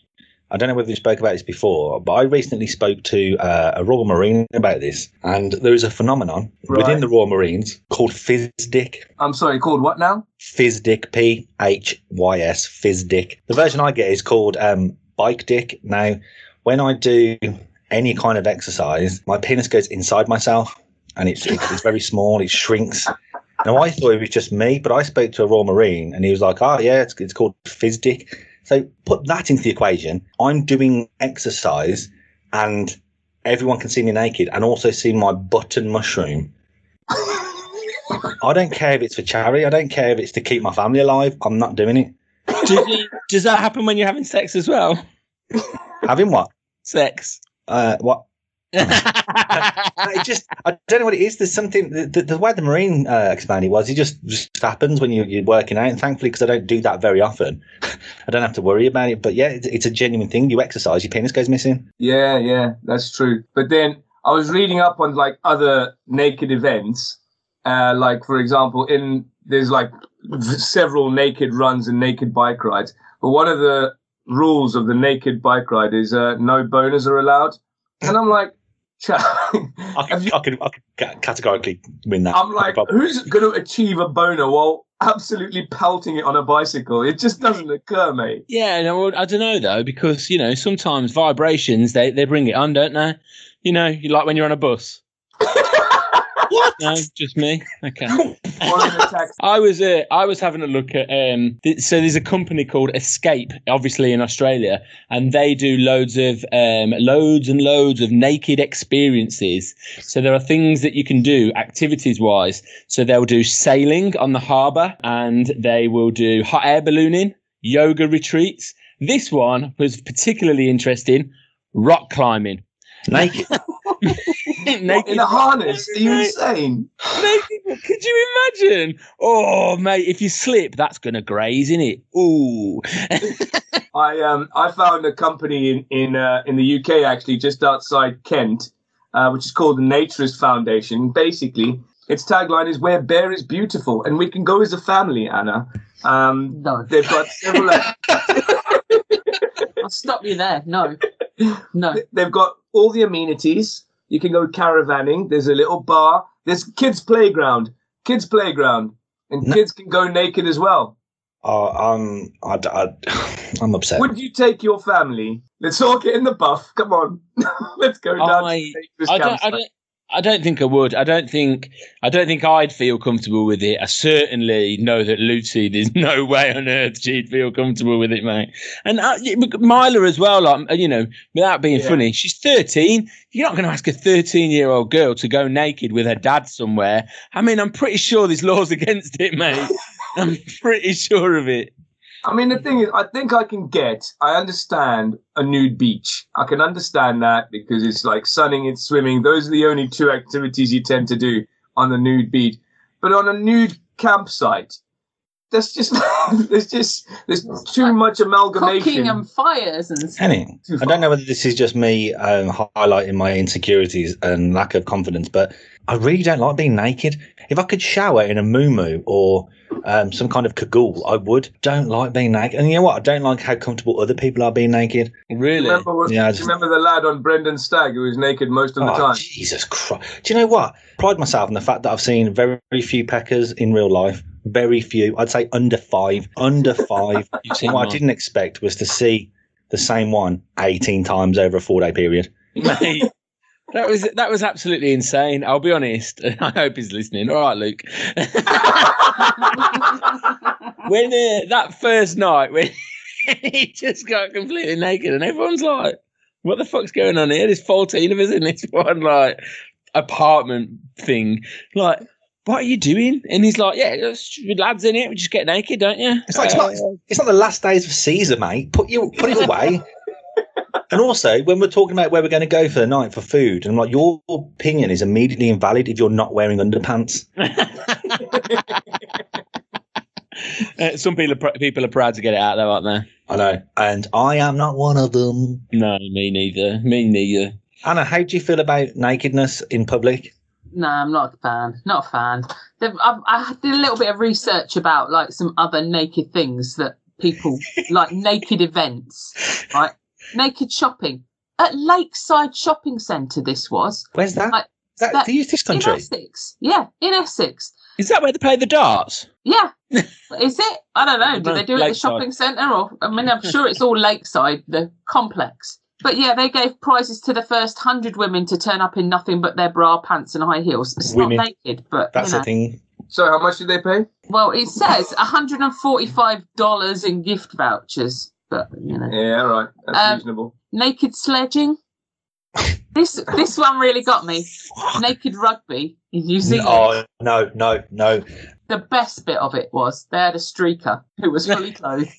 S3: I don't know whether you spoke about this before, but I recently spoke to uh, a Royal Marine about this, and there is a phenomenon
S2: Right.
S3: within the Royal Marines called Physdick.
S2: I'm sorry, called what now?
S3: Physdick, P H Y S, Physdick. The version I get is called um, Bike Dick. Now, when I do any kind of exercise, my penis goes inside myself, and it's, it's, it's very small, it shrinks. Now, I thought it was just me, but I spoke to a Royal Marine, and he was like, oh, yeah, it's, it's called Physdick. So put that into the equation. I'm doing exercise and everyone can see me naked and also see my button mushroom. I don't care if it's for charity. I don't care if it's to keep my family alive. I'm not doing it.
S4: Does, does that happen when you're having sex as well?
S3: Having what?
S4: Sex.
S3: Uh, what? it just, I don't know what it is. There's something, the, the, the way the Marine uh, explained it was, it just, just happens when you, you're working out. And thankfully, because I don't do that very often, I don't have to worry about it. But yeah, it's, it's a genuine thing. You exercise, your penis goes missing.
S2: Yeah, yeah, that's true. But then I was reading up on like other naked events. Uh, like, for example, in there's like several naked runs and naked bike rides. But one of the rules of the naked bike ride is uh, no boners are allowed. And I'm like,
S3: I can, you, I, can, I can categorically win that.
S2: I'm like, who's going to achieve a boner while absolutely pelting it on a bicycle? It just doesn't occur, mate.
S4: Yeah, no, I don't know, though, because, you know, sometimes vibrations, they, they bring it on, don't they? You know, you like when you're on a bus. What? No, just me. Okay. I was uh, I was having a look at um. Th- so there's a company called Escape, obviously in Australia, and they do loads of um loads and loads of naked experiences. So there are things that you can do activities wise. So they'll do sailing on the harbour, and they will do hot air ballooning, yoga retreats. This one was particularly interesting: rock climbing.
S3: Naked.
S2: Naked in a harness? Are you insane?
S4: Naked. Could you imagine? Oh, mate, if you slip, that's going to graze, isn't it? Ooh.
S2: I um I found a company in in uh, in the U K, actually, just outside Kent, uh, which is called the Naturist Foundation. Basically, its tagline is "Where Bear is Beautiful," and we can go as a family. Anna, um,
S1: no,
S2: they've got several.
S1: I'll stop you there. No, no,
S2: they've got all the amenities. You can go caravanning. There's a little bar. There's kids' playground. Kids' playground. And no. kids can go naked as well.
S3: Oh, um, I, I, I'm upset.
S2: Would you take your family? Let's all get in the buff. Come on. Let's go down
S4: I,
S2: to this
S4: I don't, I don't, I don't think I would. I don't think I don't think I'd feel comfortable with it. I certainly know that Lucy, there's no way on earth she'd feel comfortable with it, mate. And uh, Myla as well, like, you know, without being yeah. funny, she's thirteen. You're not going to ask a thirteen-year-old girl to go naked with her dad somewhere. I mean, I'm pretty sure there's laws against it, mate. I'm pretty sure of it.
S2: I mean, the thing is, I think I can get, I understand a nude beach. I can understand that because it's like sunning, it's swimming. Those are the only two activities you tend to do on a nude beach. But on a nude campsite, there's just, there's just, there's too much amalgamation.
S1: Cooking and fires and stuff.
S3: Henny, I don't know whether this is just me um, highlighting my insecurities and lack of confidence, but I really don't like being naked. If I could shower in a muumuu or um, some kind of cagoule, I would. Don't like being naked. And you know what? I don't like how comfortable other people are being naked.
S4: Really?
S2: Remember, what,
S3: yeah,
S2: just... remember the lad on Brendan Stagg who was naked most of the
S3: oh,
S2: time?
S3: Jesus Christ. Do you know what? Pride myself in the fact that I've seen very, very few peckers in real life. Very few. I'd say under five. Under five. You've seen what one. I didn't expect was to see the same one eighteen times over a four-day period.
S4: Mate. That was that was absolutely insane. I'll be honest. I hope he's listening. All right, Luke. when uh, that first night when he just got completely naked and everyone's like, "What the fuck's going on here?" There's fourteen of us in this one like apartment thing. Like, what are you doing? And he's like, "Yeah, with lads in it, we just get naked, don't you?"
S3: It's like uh, it's, not, it's not the last days of Caesar, mate. Put you put it away. And also, when we're talking about where we're going to go for the night for food, and I'm like, your opinion is immediately invalid if you're not wearing underpants.
S4: uh, some people are, people are proud to get it out, though, aren't they?
S3: I know. And I am not one of them.
S4: No, me neither. Me neither.
S3: Anna, how do you feel about nakedness in public?
S1: No, I'm not a fan. Not a fan. I, I did a little bit of research about like some other naked things that people like naked events, right? naked shopping at Lakeside Shopping Centre. This was.
S3: Where's that?
S1: Like,
S3: Is that,
S1: that-
S3: do you use this country?
S1: In Essex. Yeah, in Essex.
S4: Is that where they play the darts?
S1: Yeah. Is it? I don't know. Do they do it at the
S4: Lakeside.
S1: shopping centre? Or I mean, I'm sure it's all Lakeside, the complex. But yeah, they gave prizes to the first hundred women to turn up in nothing but their bra, pants, and high heels. It's
S3: Women.
S1: not naked, but
S3: That's
S1: you know.
S3: the thing.
S2: So how much did they pay?
S1: Well, it says one hundred forty-five dollars in gift vouchers, but you know,
S2: Yeah, all right. That's
S1: Um,
S2: reasonable.
S1: naked sledging. This this one really got me. Naked rugby in New Zealand.
S3: Oh, no, no, no.
S1: The best bit of it was they had a streaker who was fully clothed.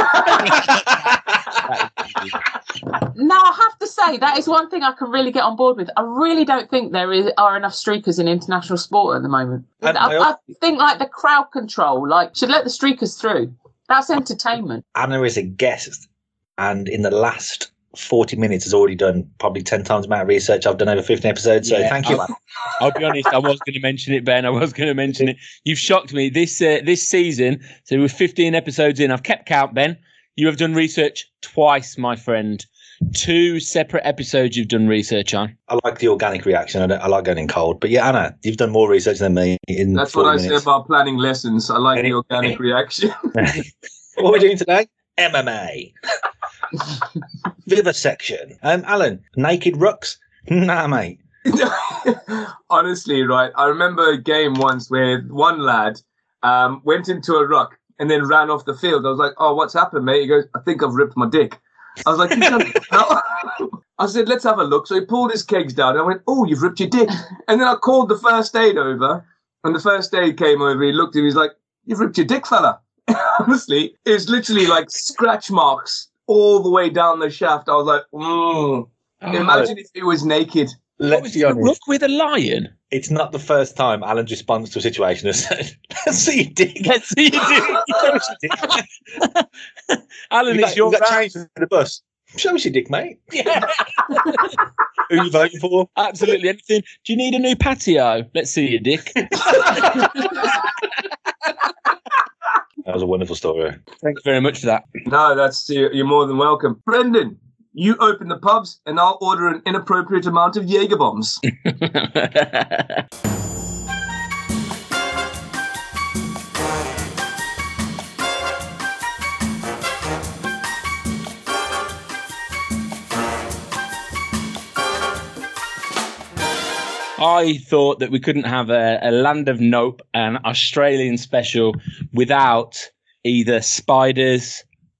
S1: Now, I have to say, that is one thing I can really get on board with. I really don't think there is, are enough streakers in international sport at the moment.
S3: And
S1: I,
S3: I-
S1: I think, like, the crowd control, like, should let the streakers through. That's entertainment.
S3: Anna is a guest, and in the last forty minutes has already done probably ten times the amount of research I've done over fifteen episodes. So
S4: Yeah,
S3: thank you.
S4: I'll, I'll be honest, I was going to mention it, Ben. I was going to mention it. You've shocked me this uh, this season. So we're fifteen episodes in. I've kept count, Ben. You have done research twice, my friend. Two separate episodes you've done research on.
S3: I like the organic reaction. I, don't, I like going in cold. But yeah, Anna, you've done more research than me in
S2: That's what
S3: forty
S2: I say
S3: minutes.
S2: about planning lessons. I like
S3: Any-
S2: the organic reaction.
S3: What are we doing today? M M A. Vivisection. Um, Alan, naked rucks? Nah, mate.
S2: Honestly, right. I remember a game once where one lad um, went into a ruck and then ran off the field. I was like, "Oh, what's happened, mate?" He goes, "I think I've ripped my dick." I was like, "You done it?" No. I said, "Let's have a look." So he pulled his kegs down. And I went, "Oh, you've ripped your dick." And then I called the first aid over, and the first aid came over. He looked at me. He's like, "You've ripped your dick, fella." Honestly, it was literally like scratch marks all the way down the shaft. I was like, mm. Imagine if it was naked.
S3: Let's be honest.
S4: Look with a lion.
S3: It's not the first time Alan's response to a situation has said, "Let's see your dick."
S4: Let's see you do.
S3: Show us your dick.
S4: Alan,
S3: You
S4: it's
S3: got,
S4: your
S3: you got
S4: round.
S3: changed to the bus. Show us your dick, mate.
S4: Yeah,
S3: Who are you voting for?
S4: absolutely anything. Do you need a new patio? Let's see your dick.
S3: That was a wonderful story.
S4: Thank you very much for that.
S2: No, that's you're more than welcome. Brendan, you open the pubs and I'll order an inappropriate amount of Jaeger bombs.
S4: I thought that we couldn't have a, a Land of Nope, an Australian special, without either spiders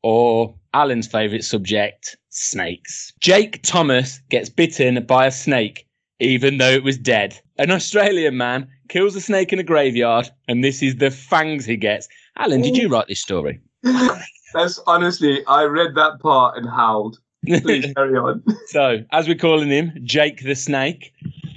S4: or Alan's favourite subject, snakes. Jake Thomas gets bitten by a snake, even though it was dead. An Australian man kills a snake in a graveyard, and this is the fangs he gets. Alan, did you write this story?
S2: That's honestly, I read that part and howled. Please carry on.
S4: So, as we're calling him, Jake the Snake,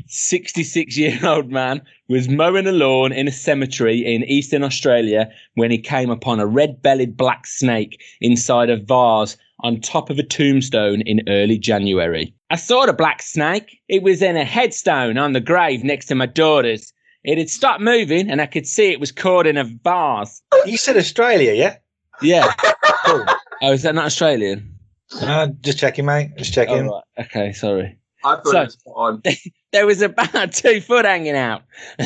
S4: sixty-six-year-old man, was mowing a lawn in a cemetery in Eastern Australia when he came upon a red-bellied black snake inside a vase on top of a tombstone in early January. I saw the black snake. It was in a headstone on the grave next to my daughter's. It had stopped moving and I could see it was caught in a vase.
S3: You said Australia, yeah?
S4: Yeah.
S3: Cool.
S4: Oh, is that not Australian?
S3: Uh, just checking, mate. Just checking.
S4: Oh, right. Okay, sorry.
S2: I thought
S4: So-
S2: it was spot on.
S4: There was about two foot hanging out.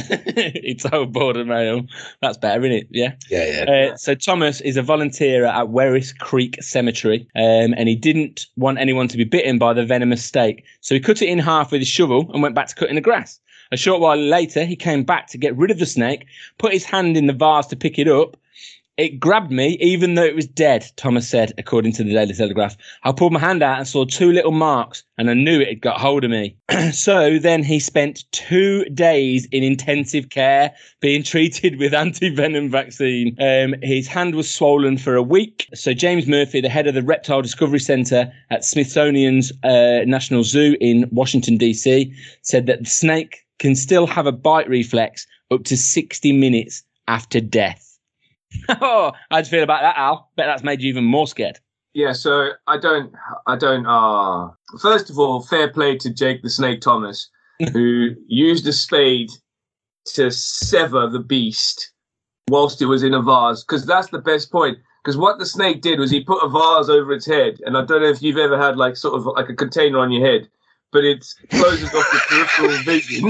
S4: It's all border mail. That's better, isn't it? Yeah.
S3: Yeah, yeah.
S4: Uh, so Thomas is a volunteer at Werris Creek Cemetery, um, and he didn't want anyone to be bitten by the venomous snake. So he cut it in half with his shovel and went back to cutting the grass. A short while later, he came back to get rid of the snake, put his hand in the vase to pick it up. It grabbed me, even though it was dead, Thomas said, according to the Daily Telegraph. I pulled my hand out and saw two little marks, and I knew it had got hold of me. So then he spent two days in intensive care, being treated with anti-venom vaccine. Um, his hand was swollen for a week. So James Murphy, the head of the Reptile Discovery Centre at Smithsonian's uh, National Zoo in Washington, D C, said that the snake can still have a bite reflex up to sixty minutes after death. Oh, how'd you feel about that, Al? Bet that's made you even more scared.
S2: Yeah, so I don't, I don't, uh, first of all, fair play to Jake the Snake Thomas, who used a spade to sever the beast whilst it was in a vase, because that's the best point. Because what the snake did was he put a vase over its head, and I don't know if you've ever had like sort of like a container on your head, but it closes off your peripheral vision.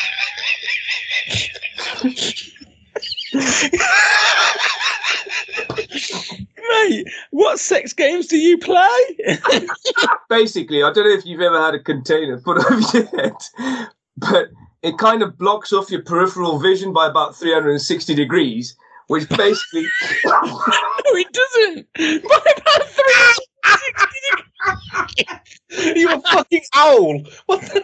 S4: Mate, what sex games do you play?
S2: Basically, I don't know if you've ever had a container put over your head, but it kind of blocks off your peripheral vision by about three hundred sixty degrees, which basically...
S4: No, it doesn't. By about three hundred sixty degrees.
S3: You're a fucking owl. What the...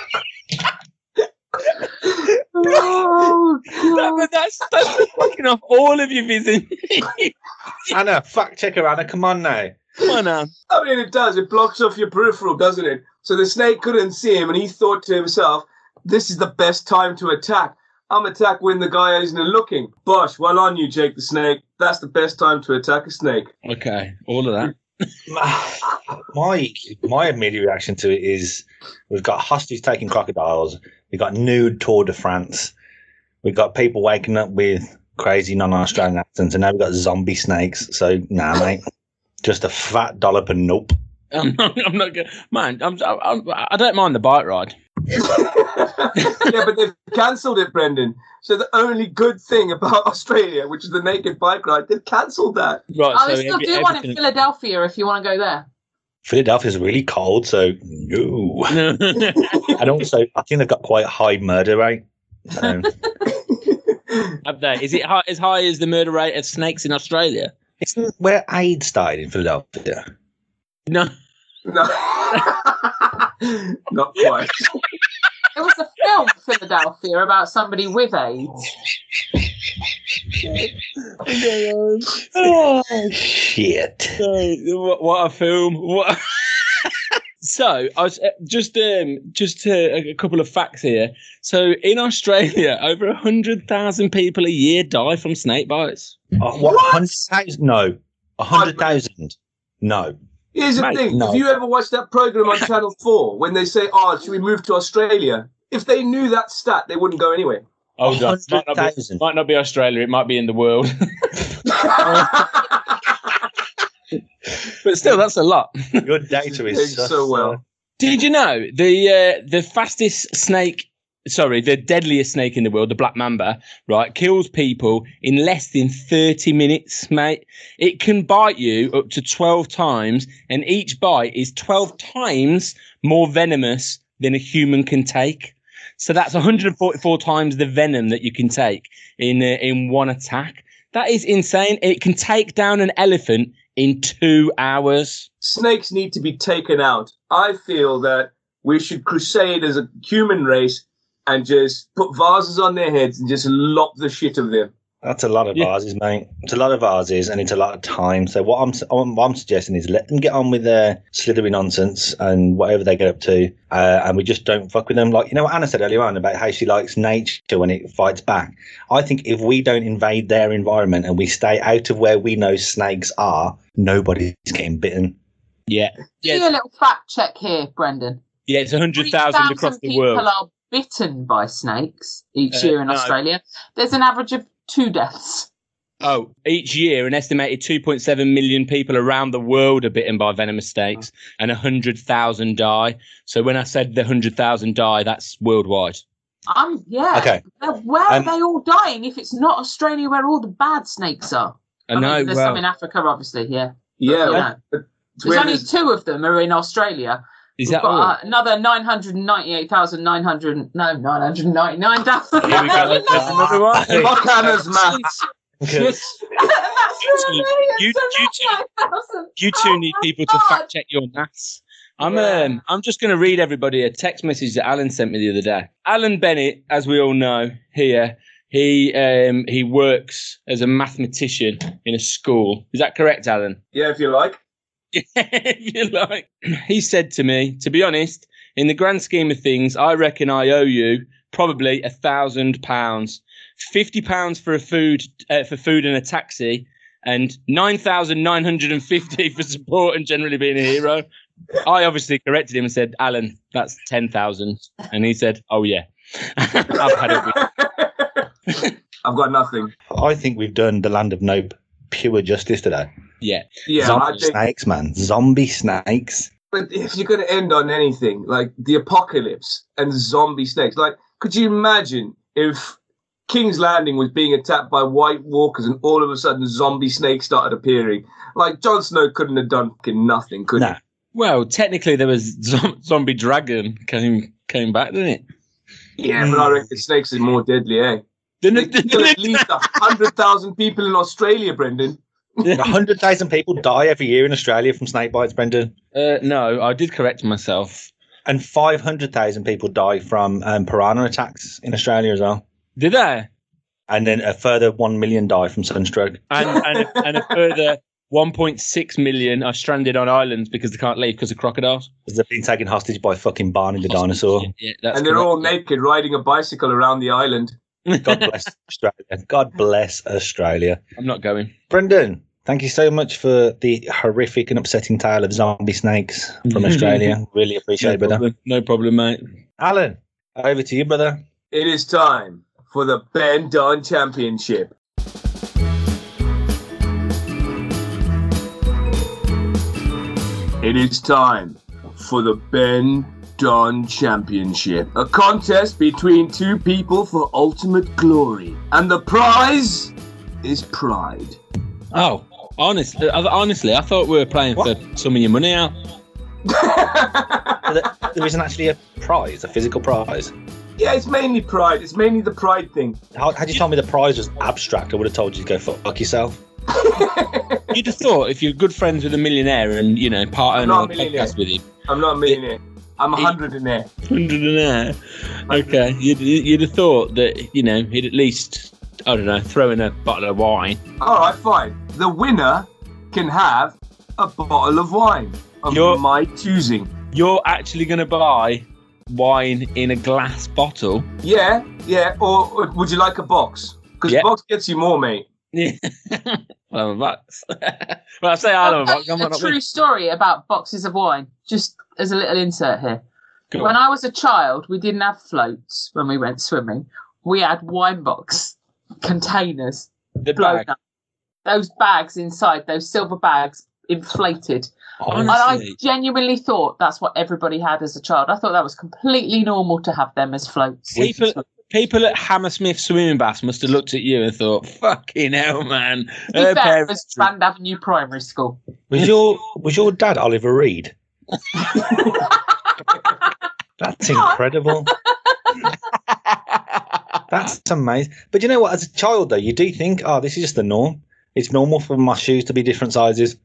S1: Oh,
S4: No, but that's that's blocking off all of your vision.
S3: Anna, fact checker Anna, come on now.
S4: Come on now.
S2: I mean, it does. It blocks off your peripheral, doesn't it? So the snake couldn't see him, and he thought to himself, this is the best time to attack. I'm attack when the guy isn't looking. Bosh, well on you, Jake the Snake. That's the best time to attack a snake.
S4: Okay, all of that.
S3: my my immediate reaction to it is we've got hostage taking crocodiles, we've got nude Tour de France, we've got people waking up with crazy non-Australian accents, and now we've got zombie snakes. So nah, mate, just a fat dollop and nope.
S4: I'm not, I'm not good, man. I'm, I'm I don't mind the bike ride.
S2: Yeah, but they've cancelled it, Brendan. So the only good thing about Australia, which is the naked bike ride, they've cancelled that.
S4: Right.
S1: oh,
S4: so
S1: they still
S4: every-
S1: do one in
S4: everything-
S1: Philadelphia if you want to go there.
S3: Philadelphia's really cold, so no. And also, I think they've got quite a high murder rate. So.
S4: Have they? Is it high, as high as the murder rate of snakes in Australia?
S3: Isn't where AIDS died in Philadelphia?
S4: No.
S2: No. Not quite.
S1: There was a film, Philadelphia, about somebody with AIDS.
S3: Oh, shit.
S4: What, what a film! What? So, I was uh, just um, just uh, a couple of facts here. So, in Australia, over a hundred thousand people a year die from snake bites.
S3: Oh, what? one hundred thousand? No. one hundred thousand? No.
S2: Here's the
S3: Mate,
S2: thing.
S3: no.
S2: Have you ever watched that program on Channel four when they say, oh, should we move to Australia? If they knew that stat, they wouldn't go anywhere.
S4: Oh, might not, be,
S3: one hundred thousand.
S4: might not be Australia. It might be in the world. But still, that's a lot.
S3: Your data is
S2: Thanks
S3: just,
S2: so well.
S4: Did you know the uh, the fastest snake, sorry, the deadliest snake in the world, the black mamba, right, kills people in less than thirty minutes, mate. It can bite you up to twelve times, and each bite is twelve times more venomous than a human can take. So that's one hundred forty-four times the venom that you can take in uh, in one attack. That is insane. It can take down an elephant in two hours.
S2: Snakes need to be taken out. I feel that we should crusade as a human race and just put vases on their heads and just lop the shit of them.
S3: That's a lot of
S4: Yeah.
S3: vases, mate. It's a lot of vases, and it's a lot of time. So what I'm what I'm suggesting is let them get on with their slithery nonsense and whatever they get up to, uh, and we just don't fuck with them. Like, you know what Anna said earlier on about how she likes nature when it fights back. I think if we don't invade their environment and we stay out of where we know snakes are, nobody's getting bitten.
S4: Yeah.
S1: Do
S4: Yeah.
S1: a little fact check here, Brendan.
S4: Yeah, it's one hundred thousand across the
S1: people
S4: world.
S1: are bitten by snakes each
S4: Uh,
S1: year in
S4: no.
S1: Australia. There's an average of two deaths.
S4: Oh, each year, an estimated two point seven million people around the world are bitten by venomous snakes, and one hundred thousand die. So when I said the one hundred thousand die, that's worldwide.
S1: Um, yeah.
S3: Okay.
S1: Uh, Where
S3: Um,
S1: are they all dying if it's not Australia where all the bad snakes are?
S4: I
S1: mean,
S4: know.
S1: there's
S4: well,
S1: some in Africa, obviously, yeah.
S2: Yeah.
S1: You know,
S2: but it's
S1: there's
S2: where
S1: only
S2: there's-
S1: two of them are in Australia.
S4: is
S1: We've
S4: that
S1: got
S4: all?
S1: uh, another nine hundred ninety-eight thousand nine hundred, no, nine hundred ninety-nine thousand.
S4: Here we go. There's another one.
S2: Fuck Anna's maths. Shit.
S4: You- you- you two- You two need people to fact check your maths. I'm
S1: Yeah.
S4: um, I'm just going to read everybody a text message that Alan sent me the other day. Alan Bennett, as we all know here, he um, he works as a mathematician in a school. Is that correct, Alan?
S2: Yeah, if you like.
S4: If you like. He said to me, to be honest, in the grand scheme of things, I reckon I owe you probably a thousand pounds, fifty pounds for a food uh, for food and a taxi, and nine thousand nine hundred and fifty for support and generally being a hero. I obviously corrected him and said, Alan, that's ten thousand, and he said, oh yeah, I've had it.
S2: I've got nothing.
S3: I think we've done the land of nope pure justice today.
S4: Yeah.
S2: Yeah,
S3: Zombie
S2: I think.
S3: snakes, man. Zombie snakes.
S2: But if you're going to end on anything, like the apocalypse and zombie snakes, like, could you imagine if King's Landing was being attacked by White Walkers and all of a sudden zombie snakes started appearing? Like, Jon Snow couldn't have done fucking nothing, could
S3: Nah.
S2: he?
S4: Well, technically, there was zom- zombie dragon came came back, didn't it?
S2: Yeah, but I reckon snakes are more deadly, eh? They kill at least one hundred thousand people in Australia, Brendan.
S3: one hundred thousand people die every year in Australia from snake bites, Brendan.
S4: Uh, no, I did correct myself.
S3: And five hundred thousand people die from um, piranha attacks in Australia as well.
S4: Did they?
S3: And then a further one million die from sunstroke.
S4: And and, and a further one point six million are stranded on islands because they can't leave because of crocodiles.
S3: Because they've been taken hostage by fucking Barney the dinosaur.
S4: Yeah, yeah, that's
S2: And they're
S4: correct.
S2: all naked riding a bicycle around the island.
S3: God bless Australia. God bless Australia.
S4: I'm not going.
S3: Brendan, thank you so much for the horrific and upsetting tale of zombie snakes from Australia. Really appreciate
S4: No
S3: it, brother.
S4: problem, no problem, mate.
S3: Alan, over to you, brother.
S2: It is time for the Ben Dunn Championship. It is time for the Ben Dunn Championship, a contest between two people for ultimate glory, and the prize is pride.
S4: Oh, honestly, honestly, I thought we were playing
S3: What?
S4: for some of your money out.
S3: There there isn't actually a prize, a physical prize.
S2: Yeah, it's mainly pride. It's mainly the pride thing.
S3: How, had you told me the prize was abstract, I would have told you to go fuck yourself.
S4: You'd have thought if you're good friends with a millionaire and, you know, part owner
S2: not
S4: of
S2: a
S4: a
S2: millionaire.
S4: podcast with him,
S2: I'm not a millionaire. I'm a
S4: It-
S2: hundredaire.
S4: hundred okay, you'd, you'd have thought that, you know, he'd at least, I don't know, throw in a bottle of wine.
S2: All right, fine. The winner can have a bottle of wine of
S4: You're-
S2: my choosing.
S4: You're actually going to buy wine in a glass bottle?
S2: Yeah, yeah. Or, or would you like a box? Because
S4: Yeah.
S2: the box gets you more, mate.
S4: Yeah. Well, I'm a box. Well, I say I'm a
S1: I'll
S4: box.
S1: tell
S4: I'm
S1: you a
S4: not
S1: true story about boxes of wine, just as a little insert here.
S4: Go
S1: When
S4: on.
S1: I was a child, we didn't have floats when we went swimming. We had wine box containers
S4: the
S1: blown
S4: bag.
S1: up. Those bags inside, those silver bags, inflated. And I
S4: Honestly.
S1: genuinely thought that's what everybody had as a child. I thought that was completely normal to have them as floats.
S4: People, people at Hammersmith Swimming Baths must have looked at you and thought, "Fucking hell, man!"
S1: To be
S4: Her
S1: fair, it
S4: parents-
S1: was Strand Avenue Primary School.
S3: Was your was your dad Oliver Reed? That's incredible. That's amazing. But you know what? As a child, though, you do think, oh, this is just the norm. It's normal for my shoes to be different sizes.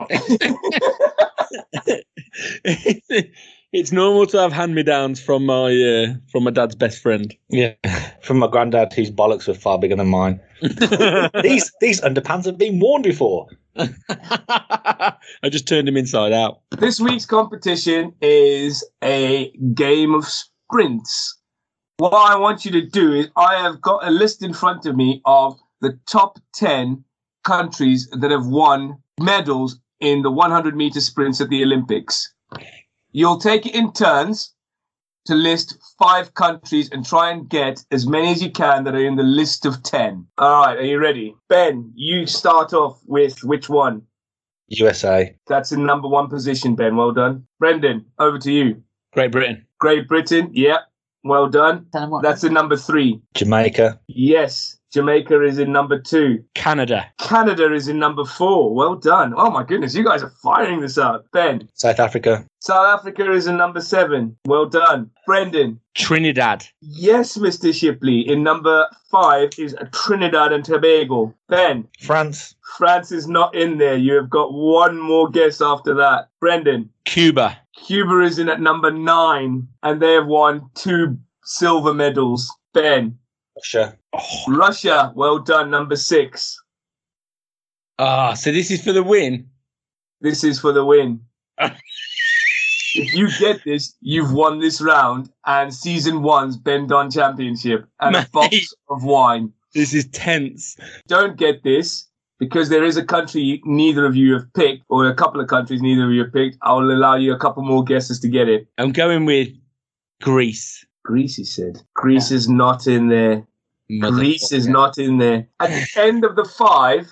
S4: It's normal to have hand-me-downs from my uh, from my dad's best friend.
S3: Yeah. From my granddad, whose bollocks were far bigger than mine. These these underpants have been worn before.
S4: I just turned him inside out.
S2: This week's competition is a game of sprints. What I want you to do is I have got a list in front of me of the top ten countries that have won medals in the one hundred meter sprints at the Olympics. You'll take it in turns to list five countries and try and get as many as you can that are in the list of ten. All right, are you ready? Ben, you start off with which one?
S3: U S A.
S2: That's in number one position, Ben. Well done. Brendan, over to you.
S4: Great Britain.
S2: Great Britain. Yep. Well done.
S1: Tell 'em what.
S2: That's in number three.
S3: Jamaica.
S2: Yes. Jamaica is in number two.
S4: Canada.
S2: Canada is in number four. Well done. Oh my goodness, you guys are firing this out. Ben.
S3: South Africa.
S2: South Africa is in number seven. Well done. Brendan.
S4: Trinidad.
S2: Yes, Mister Shipley. In number five is Trinidad and Tobago. Ben.
S3: France.
S2: France is not in there. You have got one more guess after that. Brendan.
S4: Cuba.
S2: Cuba is in at number nine, and they have won two silver medals. Ben.
S3: Russia.
S2: Russia, well done, number six.
S4: Ah, so this is for the win.
S2: This is for the win. If you get this, you've won this round and season one's Ben Don Championship and a
S4: Mate.
S2: box of wine.
S4: This is tense.
S2: Don't get this because there is a country neither of you have picked, or a couple of countries neither of you have picked. I will allow you a couple more guesses to get it.
S4: I'm going with Greece.
S2: Greece, he said. Greece is not in there. Greece is
S4: Motherfucker.
S2: not in there. At the end of the five,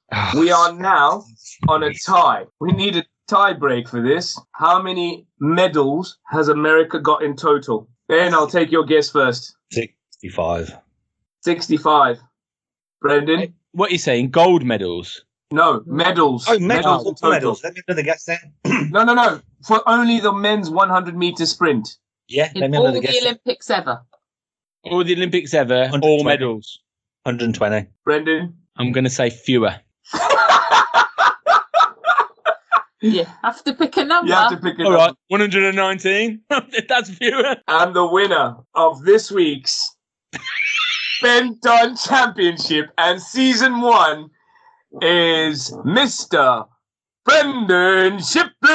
S2: We are now on a tie. We need a tie break for this. How many medals has America got in total? Ben, I'll take your guess first.
S3: sixty-five.
S2: sixty-five. Brendan?
S4: What are you saying? Gold medals?
S2: No, medals.
S3: Oh, medals.
S2: in total.
S3: medals. Let me have another guess then.
S2: No, no, no. For only the men's one hundred meter sprint.
S3: Yeah, let
S1: In
S3: me have
S1: all
S3: another
S1: the
S3: guess.
S1: Olympics ever.
S4: All the Olympics ever,
S3: one hundred
S4: all
S3: twenty.
S4: medals.
S3: one hundred twenty.
S2: Brendan?
S4: I'm going to say fewer.
S1: You have to pick a number.
S2: You have to pick it
S4: All
S2: up.
S4: right, one hundred nineteen. That's fewer.
S2: And the winner of this week's Ben Dunn Championship and Season one is Mister Brendan Shipley.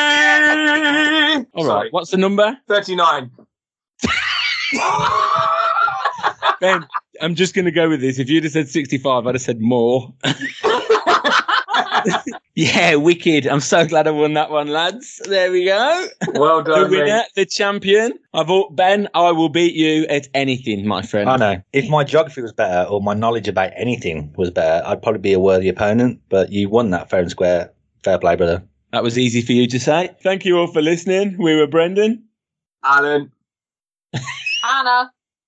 S4: All
S2: Sorry,
S4: right, what's the number?
S2: thirty-nine.
S4: Ben, I'm just going to go with this. If you'd have said sixty-five, I'd have said more. Yeah, wicked. I'm so glad I won that one, lads. There we go.
S2: Well
S4: The
S2: done,
S4: winner,
S2: mate.
S4: the champion. I've all, Ben, I will beat you at anything, my friend.
S3: I know. If my geography was better or my knowledge about anything was better, I'd probably be a worthy opponent. But you won that fair and square. Fair play, brother.
S4: That was easy for you to say. Thank you all for listening. We were Brendan.
S2: Alan.
S1: Anna.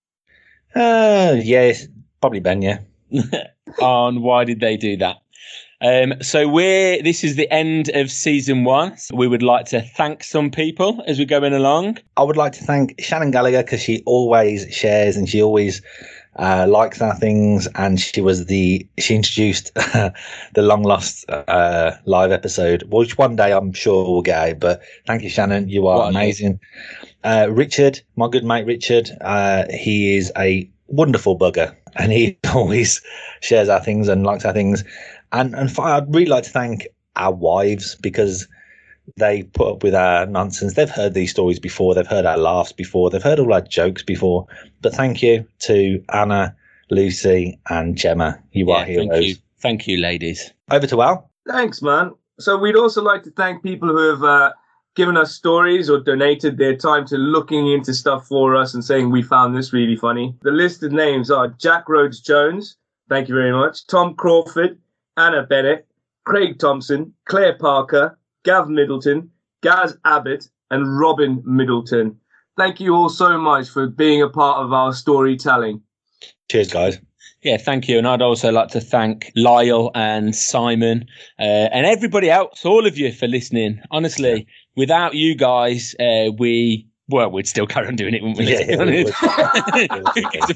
S3: Uh, yes, probably Ben, yeah.
S4: On why did they do that? Um, so we're this is the end of season one. So we would like to thank some people as we're going along.
S3: I would like to thank Shannon Gallagher because she always shares and she always uh, likes our things. And she was the she introduced the long lost uh, live episode, which one day I'm sure we'll get out. But thank you, Shannon. You are
S4: What a
S3: amazing. Uh, Richard, my good mate Richard, uh, he is a wonderful bugger and he always shares our things and likes our things. And and fi- I'd really like to thank our wives because they put up with our nonsense. They've heard these stories before. They've heard our laughs before. They've heard all our jokes before. But thank you to Anna, Lucy, and Gemma. You
S4: Yeah,
S3: are heroes.
S4: thank you. Thank you, ladies.
S3: Over to Al.
S2: Thanks, man. So we'd also like to thank people who have uh, given us stories or donated their time to looking into stuff for us and saying we found this really funny. The listed names are Jack Rhodes Jones. Thank you very much. Tom Crawford. Anna Bennett, Craig Thompson, Claire Parker, Gav Middleton, Gaz Abbott, and Robin Middleton. Thank you all so much for being a part of our storytelling.
S3: Cheers, guys.
S4: Yeah, thank you. And I'd also like to thank Lyle and Simon uh, and everybody else, all of you for listening. Honestly, without you guys, uh, we... Well, we'd still carry on doing it, wouldn't we?
S3: Yeah, yeah, we would.
S4: Who gives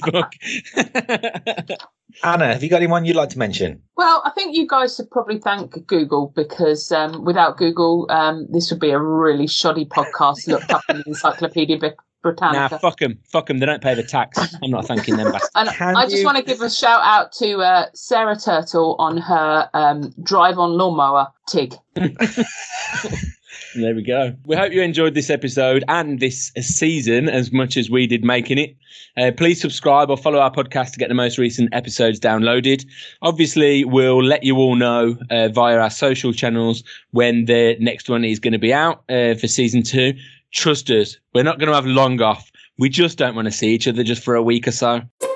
S4: a fuck?
S3: Anna, have you got anyone you'd like to mention?
S1: Well, I think you guys should probably thank Google because um, without Google, um, this would be a really shoddy podcast looked up in the Encyclopedia Brit-
S4: Nah,
S1: Britannica.
S4: fuck them. Fuck them. They don't pay the tax. I'm not thanking them back.
S1: And
S3: Can
S1: I just
S3: you-
S1: want to give a shout out to uh, Sarah Turtle on her um, drive on lawnmower Tig.
S4: There we go. We hope you enjoyed this episode and this season as much as we did making it. Uh, please subscribe or follow our podcast to get the most recent episodes downloaded. Obviously, we'll let you all know uh, via our social channels when the next one is going to be out uh, for season two. Trust us, we're not going to have long off. We just don't want to see each other just for a week or so.